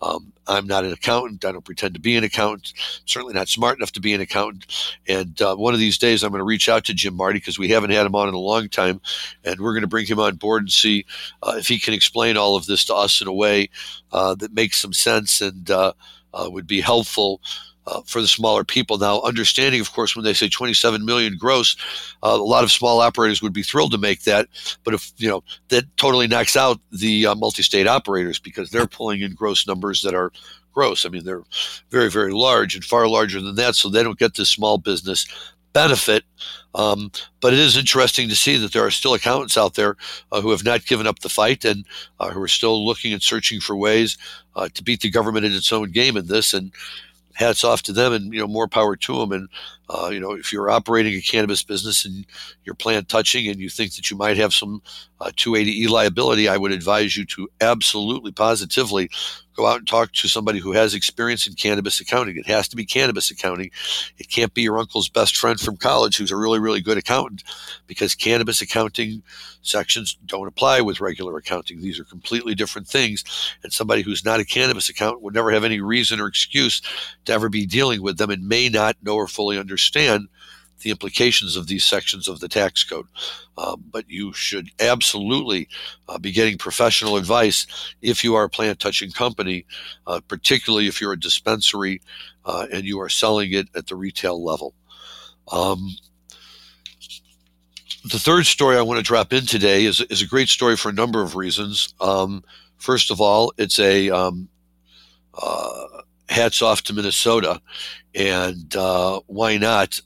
A: I'm not an accountant. I don't pretend to be an accountant. Certainly not smart enough to be an accountant. And one of these days, I'm going to reach out to Jim Marty because we haven't had him on in a long time, and we're going to bring him on board and see if he can explain all of this to us in a way that makes some sense and would be helpful for the smaller people. Now, understanding, of course, when they say 27 million gross, a lot of small operators would be thrilled to make that. But if, that totally knocks out the multi-state operators because they're pulling in gross numbers that are gross. I mean, they're very, very large and far larger than that. So they don't get this small business benefit. But it is interesting to see that there are still accountants out there who have not given up the fight and who are still looking and searching for ways to beat the government at its own game in this. And hats off to them, and more power to them. And if you're operating a cannabis business and you're plant touching and you think that you might have some 280E liability, I would advise you to absolutely positively go out and talk to somebody who has experience in cannabis accounting. It has to be cannabis accounting. It can't be your uncle's best friend from college who's a really, really good accountant, because cannabis accounting sections don't apply with regular accounting. These are completely different things, and somebody who's not a cannabis accountant would never have any reason or excuse to ever be dealing with them and may not know or fully understand the implications of these sections of the tax code. But you should absolutely be getting professional advice if you are a plant touching company, particularly if you're a dispensary and you are selling it at the retail level. The third story I want to drop in today is a great story for a number of reasons. First of all, it's a hats off to Minnesota, and why not?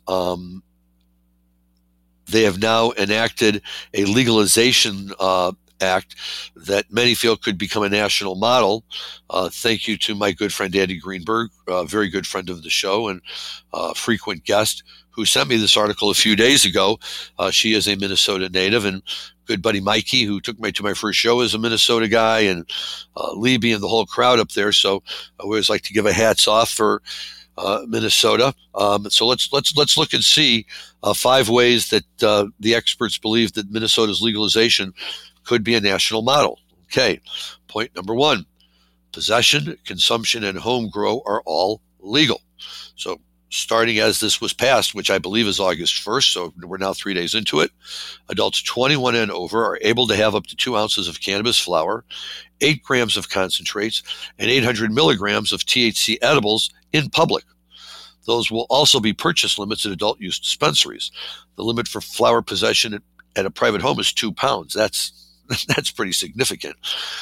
A: They have now enacted a legalization act that many feel could become a national model. Thank you to my good friend Andy Greenberg, a very good friend of the show and frequent guest, who sent me this article a few days ago. She is a Minnesota native, and good buddy Mikey, who took me to my first show, is a Minnesota guy, and Libby and the whole crowd up there. So I always like to give a hats off for Minnesota. So let's look and see 5 ways that the experts believe that Minnesota's legalization could be a national model. Okay, point number 1: possession, consumption, and home grow are all legal. So starting as this was passed, which I believe is August 1st, so we're now 3 days into it, adults 21 and over are able to have up to 2 ounces of cannabis flower, 8 grams of concentrates, and 800 milligrams of THC edibles in public. Those will also be purchase limits at adult use dispensaries. The limit for flower possession at a private home is 2 pounds. That's pretty significant.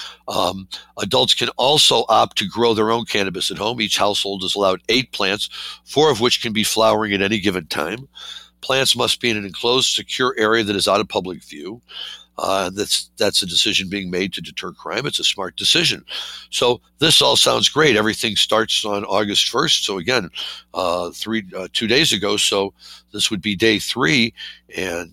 A: Adults can also opt to grow their own cannabis at home. Each household is allowed 8 plants, 4 of which can be flowering at any given time. Plants must be in an enclosed, secure area that is out of public view. That's a decision being made to deter crime. It's a smart decision. So this all sounds great. Everything starts on August 1st. So again, 2 days ago. So this would be day 3. And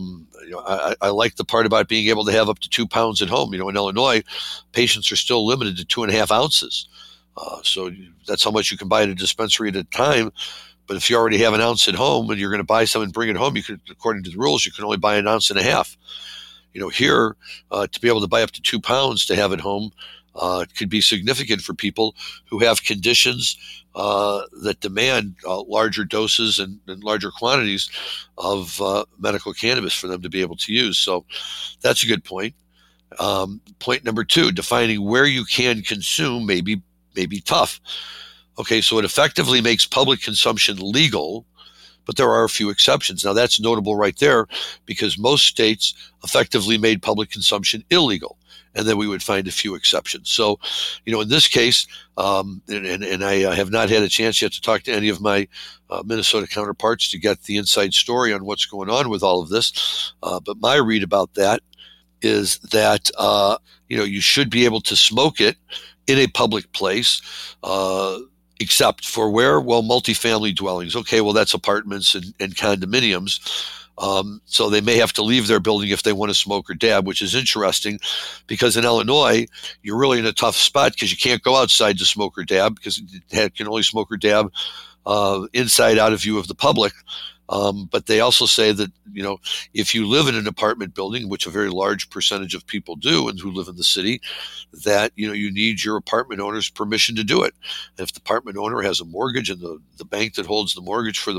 A: I like the part about being able to have up to 2 pounds at home. In Illinois, patients are still limited to 2.5 ounces. So that's how much you can buy at a dispensary at a time. But if you already have an ounce at home and you're going to buy some and bring it home, you could, according to the rules, you can only buy 1.5 ounces. Here, to be able to buy up to 2 pounds to have at home could be significant for people who have conditions that demand larger doses and larger quantities of medical cannabis for them to be able to use. So that's a good point. Point number 2, defining where you can consume may be tough. Okay, so it effectively makes public consumption legal, but there are a few exceptions. Now, that's notable right there because most states effectively made public consumption illegal. And then we would find a few exceptions. So, in this case, and I have not had a chance yet to talk to any of my Minnesota counterparts to get the inside story on what's going on with all of this. But my read about that is that, you should be able to smoke it in a public place, except for where? Well, multifamily dwellings. Okay, well, that's apartments and condominiums. So they may have to leave their building if they want to smoke or dab, which is interesting because in Illinois, you're really in a tough spot because you can't go outside to smoke or dab because you can only smoke or dab inside out of view of the public. But they also say that, if you live in an apartment building, which a very large percentage of people do and who live in the city, that, you need your apartment owner's permission to do it. And if the apartment owner has a mortgage and the bank that holds the mortgage for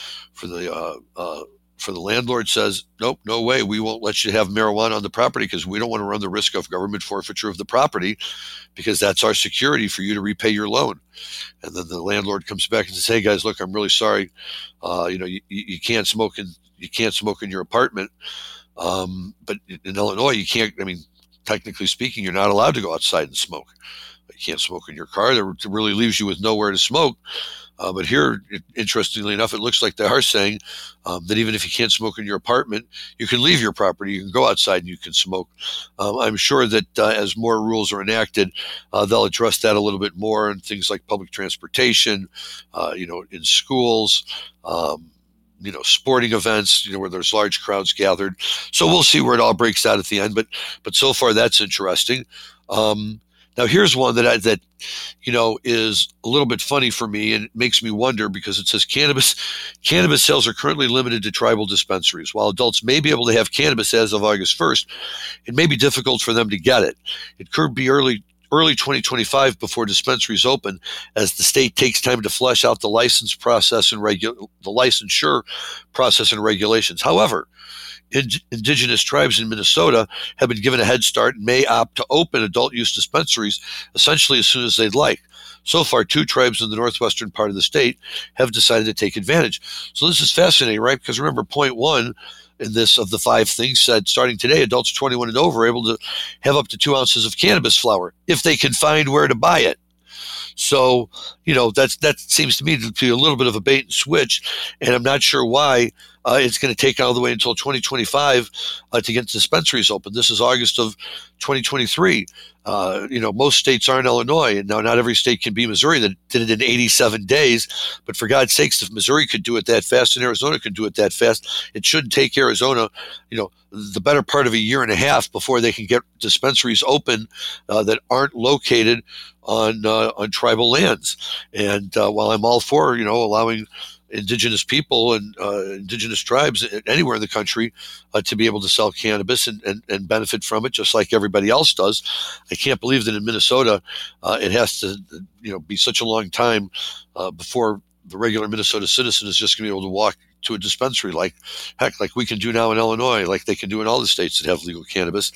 A: the landlord says, nope, no way, we won't let you have marijuana on the property because we don't want to run the risk of government forfeiture of the property because that's our security for you to repay your loan. And then the landlord comes back and says, hey guys, look, I'm really sorry. You can't smoke in your apartment. But in Illinois, you can't, technically speaking, you're not allowed to go outside and smoke. You can't smoke in your car. That really leaves you with nowhere to smoke. But here, interestingly enough, it looks like they are saying that even if you can't smoke in your apartment, you can leave your property, you can go outside and you can smoke. I'm sure that as more rules are enacted, they'll address that a little bit more in things like public transportation, in schools, sporting events, where there's large crowds gathered. So we'll see where it all breaks out at the end. But so far, that's interesting. Now, here's one that is a little bit funny for me and makes me wonder because it says cannabis sales are currently limited to tribal dispensaries. While adults may be able to have cannabis as of August 1st, it may be difficult for them to get it. It could be early 2025 before dispensaries open as the state takes time to flesh out the license process and the licensure process and regulations. However, indigenous tribes in Minnesota have been given a head start and may opt to open adult use dispensaries essentially as soon as they'd like. So far, 2 tribes in the northwestern part of the state have decided to take advantage. So this is fascinating, right? Because remember, point 1 in this of the 5 things said, starting today, adults 21 and over are able to have up to 2 ounces of cannabis flower if they can find where to buy it. So, that seems to me to be a little bit of a bait and switch, and I'm not sure why it's going to take all the way until 2025 to get dispensaries open. This is August of 2023. Most states aren't Illinois, and now not every state can be Missouri that did it in 87 days. But for God's sakes, if Missouri could do it that fast and Arizona could do it that fast, it shouldn't take Arizona, the better part of a year and a half before they can get dispensaries open that aren't located on tribal lands. And while I'm all for, allowing indigenous people and indigenous tribes anywhere in the country to be able to sell cannabis and benefit from it just like everybody else does, I can't believe that in Minnesota it has to be such a long time before the regular Minnesota citizen is just going to be able to walk to a dispensary like we can do now in Illinois, like they can do in all the states that have legal cannabis.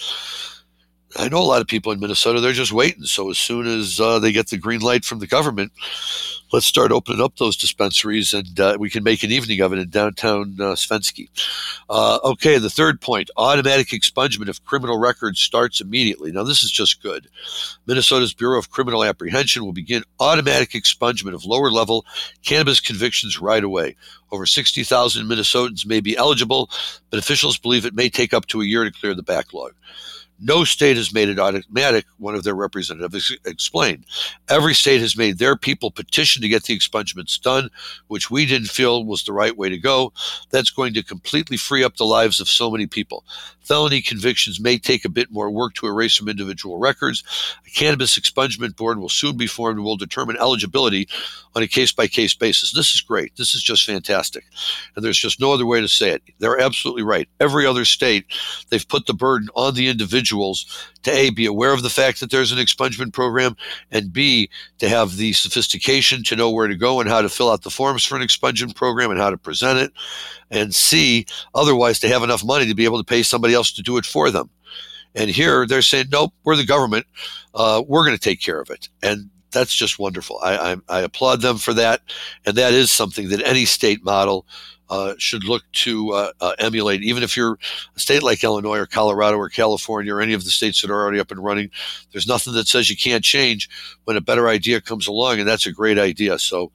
A: I know a lot of people in Minnesota, they're just waiting. So as soon as they get the green light from the government, let's start opening up those dispensaries and we can make an evening of it in downtown Svenski. Okay, the third point, automatic expungement of criminal records starts immediately. Now, this is just good. Minnesota's Bureau of Criminal Apprehension will begin automatic expungement of lower-level cannabis convictions right away. Over 60,000 Minnesotans may be eligible, but officials believe it may take up to a year to clear the backlog. No state has made it automatic, one of their representatives explained. Every state has made their people petition to get the expungements done, which we didn't feel was the right way to go. That's going to completely free up the lives of so many people. Felony convictions may take a bit more work to erase from individual records. A cannabis expungement board will soon be formed and will determine eligibility on a case-by-case basis. This is great. This is just fantastic. And there's just no other way to say it. They're absolutely right. Every other state, they've put the burden on the individuals to A, be aware of the fact that there's an expungement program, and B, to have the sophistication to know where to go and how to fill out the forms for an expungement program and how to present it, and C, otherwise to have enough money to be able to pay somebody else to do it for them. And here they're saying, nope, we're the government. We're going to take care of it. And that's just wonderful. I applaud them for that, and that is something that any state model should look to emulate. Even if you're a state like Illinois or Colorado or California or any of the states that are already up and running, there's nothing that says you can't change when a better idea comes along, and that's a great idea. So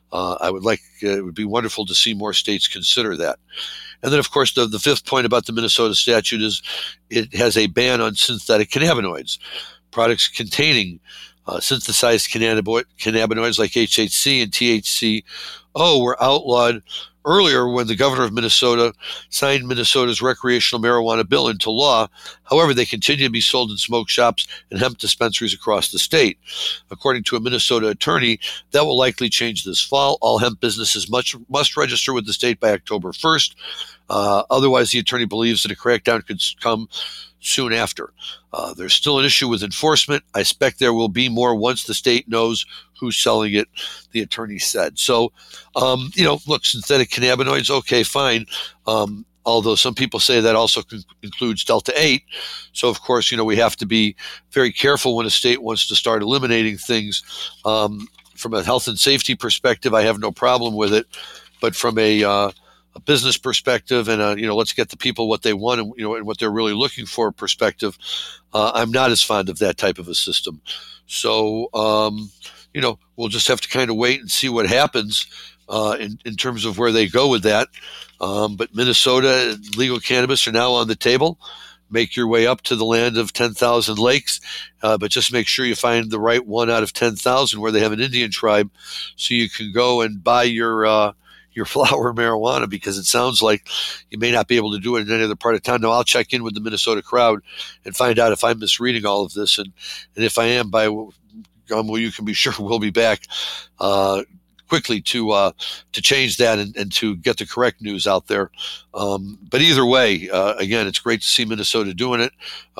A: it would be wonderful to see more states consider that. And then, of course, the fifth point about the Minnesota statute is it has a ban on synthetic cannabinoids. Products containing synthesized cannabinoids like HHC and THCO were outlawed earlier when the governor of Minnesota signed Minnesota's recreational marijuana bill into law. However, they continue to be sold in smoke shops and hemp dispensaries across the state. According to a Minnesota attorney, that will likely change this fall. All hemp businesses must register with the state by October 1st. Otherwise, the attorney believes that a crackdown could come soon after. There's still an issue with enforcement. I expect there will be more once the state knows who's selling it, the attorney said. So, look, synthetic cannabinoids, okay, fine. Although some people say that also includes Delta-8. So, of course, we have to be very careful when a state wants to start eliminating things. From a health and safety perspective, I have no problem with it. But from a business perspective and let's get the people what they want and and what they're really looking for perspective, I'm not as fond of that type of a system. So we'll just have to kind of wait and see what happens in terms of where they go with that. But Minnesota legal cannabis are now on the table. Make your way up to the land of 10,000 lakes, but just make sure you find the right one out of 10,000 where they have an Indian tribe, so you can go and buy your flower marijuana, because it sounds like you may not be able to do it in any other part of town. Now, I'll check in with the Minnesota crowd and find out if I'm misreading all of this. And if I am, you can be sure we'll be back quickly to change that and to get the correct news out there. But either way, again, it's great to see Minnesota doing it.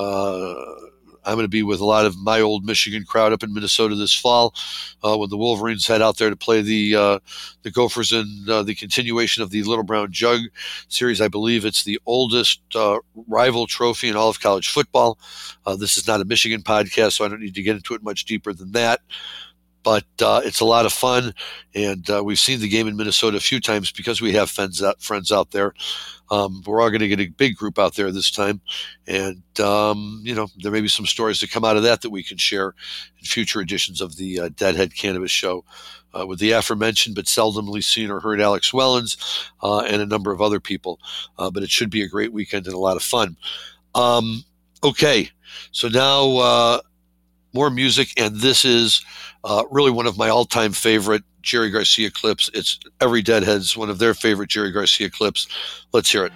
A: I'm going to be with a lot of my old Michigan crowd up in Minnesota this fall when the Wolverines head out there to play the Gophers in the continuation of the Little Brown Jug series. I believe it's the oldest rival trophy in all of college football. This is not a Michigan podcast, so I don't need to get into it much deeper than that. But it's a lot of fun, and we've seen the game in Minnesota a few times because we have friends out there. We're all going to get a big group out there this time, and there may be some stories that come out of that we can share in future editions of the Deadhead Cannabis Show with the aforementioned but seldomly seen or heard Alex Wellens and a number of other people. But it should be a great weekend and a lot of fun. Okay, so now more music, and this is really one of my all-time favorite Jerry Garcia clips. It's every Deadhead's one of their favorite Jerry Garcia clips. Let's hear it.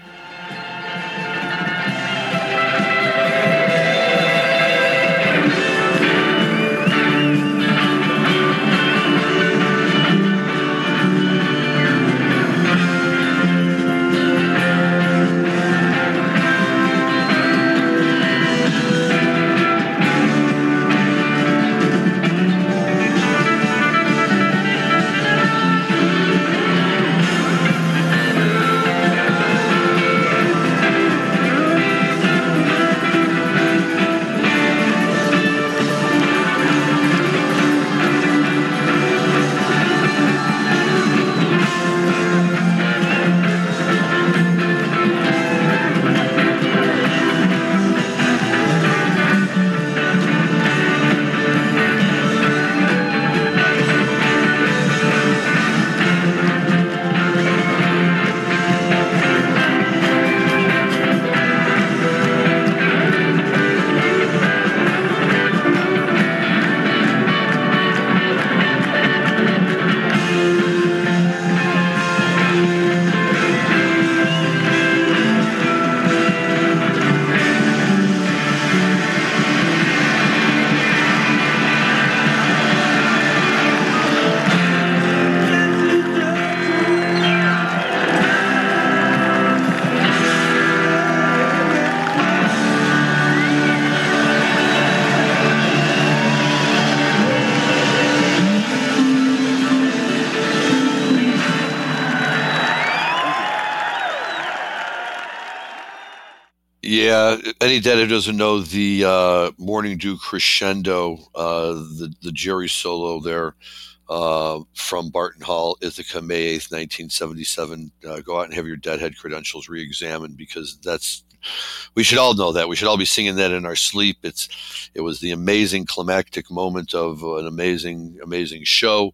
A: Yeah, any dad who doesn't know the Morning Dew Crescendo, the Jerry solo there from Barton Hall, Ithaca, May 8th, 1977. Go out and have your deadhead credentials re-examined, because we should all know that. We should all be singing that in our sleep. It was the amazing climactic moment of an amazing, amazing show.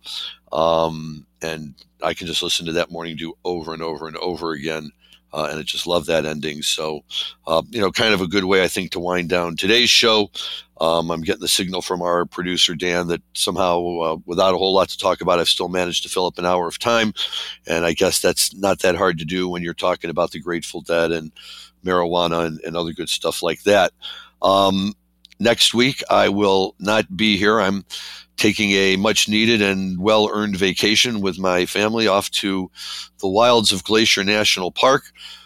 A: And I can just listen to that Morning Dew over and over and over again. And I just love that ending. So, kind of a good way, I think, to wind down today's show. I'm getting the signal from our producer, Dan, that somehow, without a whole lot to talk about, I've still managed to fill up an hour of time. And I guess that's not that hard to do when you're talking about the Grateful Dead and marijuana and other good stuff like that. Next week, I will not be here. I'm taking a much-needed and well-earned vacation with my family off to the wilds of Glacier National Park.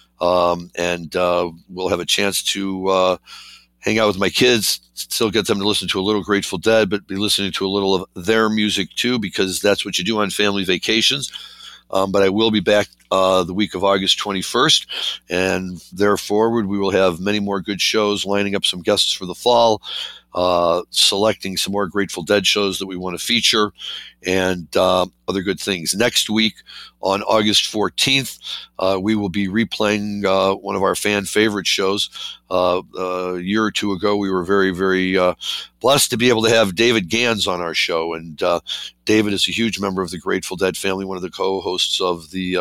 A: And we'll have a chance to hang out with my kids, still get them to listen to a little Grateful Dead, but be listening to a little of their music too, because that's what you do on family vacations. But I will be back the week of August 21st, and there forward we will have many more good shows, lining up some guests for the fall, selecting some more Grateful Dead shows that we want to feature, and other good things. Next week, on August 14th, we will be replaying one of our fan favorite shows. A year or two ago, we were very, very blessed to be able to have David Gans on our show. And David is a huge member of the Grateful Dead family, one of the co-hosts of the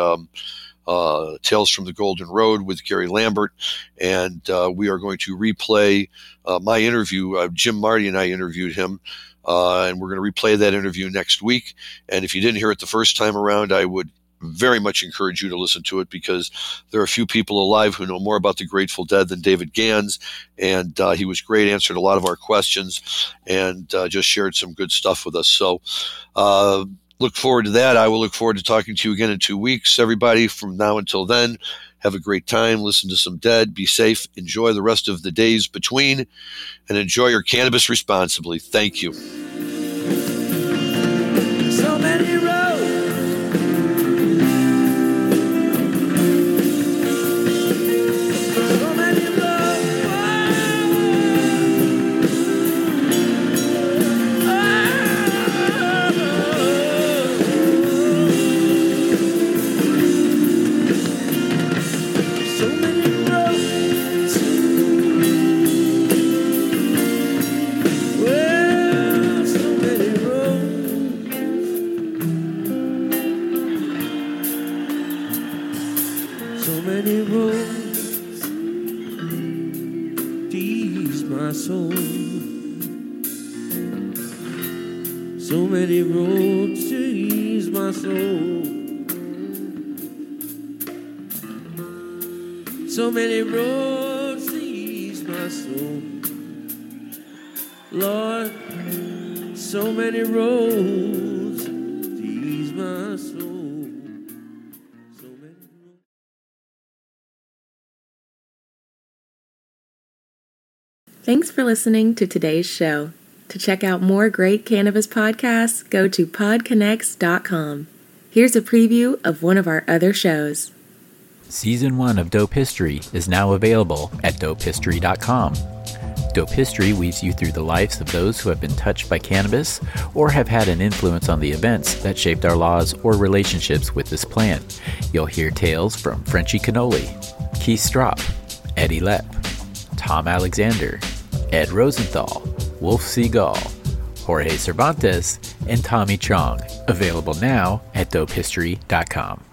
A: Tales from the Golden Road with Gary Lambert. And we are going to replay my interview. Jim Marty and I interviewed him. And we're going to replay that interview next week. And if you didn't hear it the first time around, I would very much encourage you to listen to it, because there are a few people alive who know more about the Grateful Dead than David Gans. And he was great, answered a lot of our questions, and just shared some good stuff with us. So look forward to that. I will look forward to talking to you again in 2 weeks. Everybody, from now until then, have a great time. Listen to some Dead. Be safe. Enjoy the rest of the days between, and enjoy your cannabis responsibly. Thank you.
B: So many roads, so many roads to ease my soul. So many roads to ease my soul. So many roads to ease my soul. Lord, so many roads to ease my soul.
C: Thanks for listening to today's show. To check out more great cannabis podcasts, go to podconnects.com. Here's a preview of one of our other shows.
D: Season 1 of Dope History is now available at dopehistory.com. Dope History weaves you through the lives of those who have been touched by cannabis or have had an influence on the events that shaped our laws or relationships with this plant. You'll hear tales from Frenchie Cannoli, Keith Strop, Eddie Lepp, Tom Alexander, Ed Rosenthal, Wolf Seagal, Jorge Cervantes, and Tommy Chong. Available now at dopehistory.com.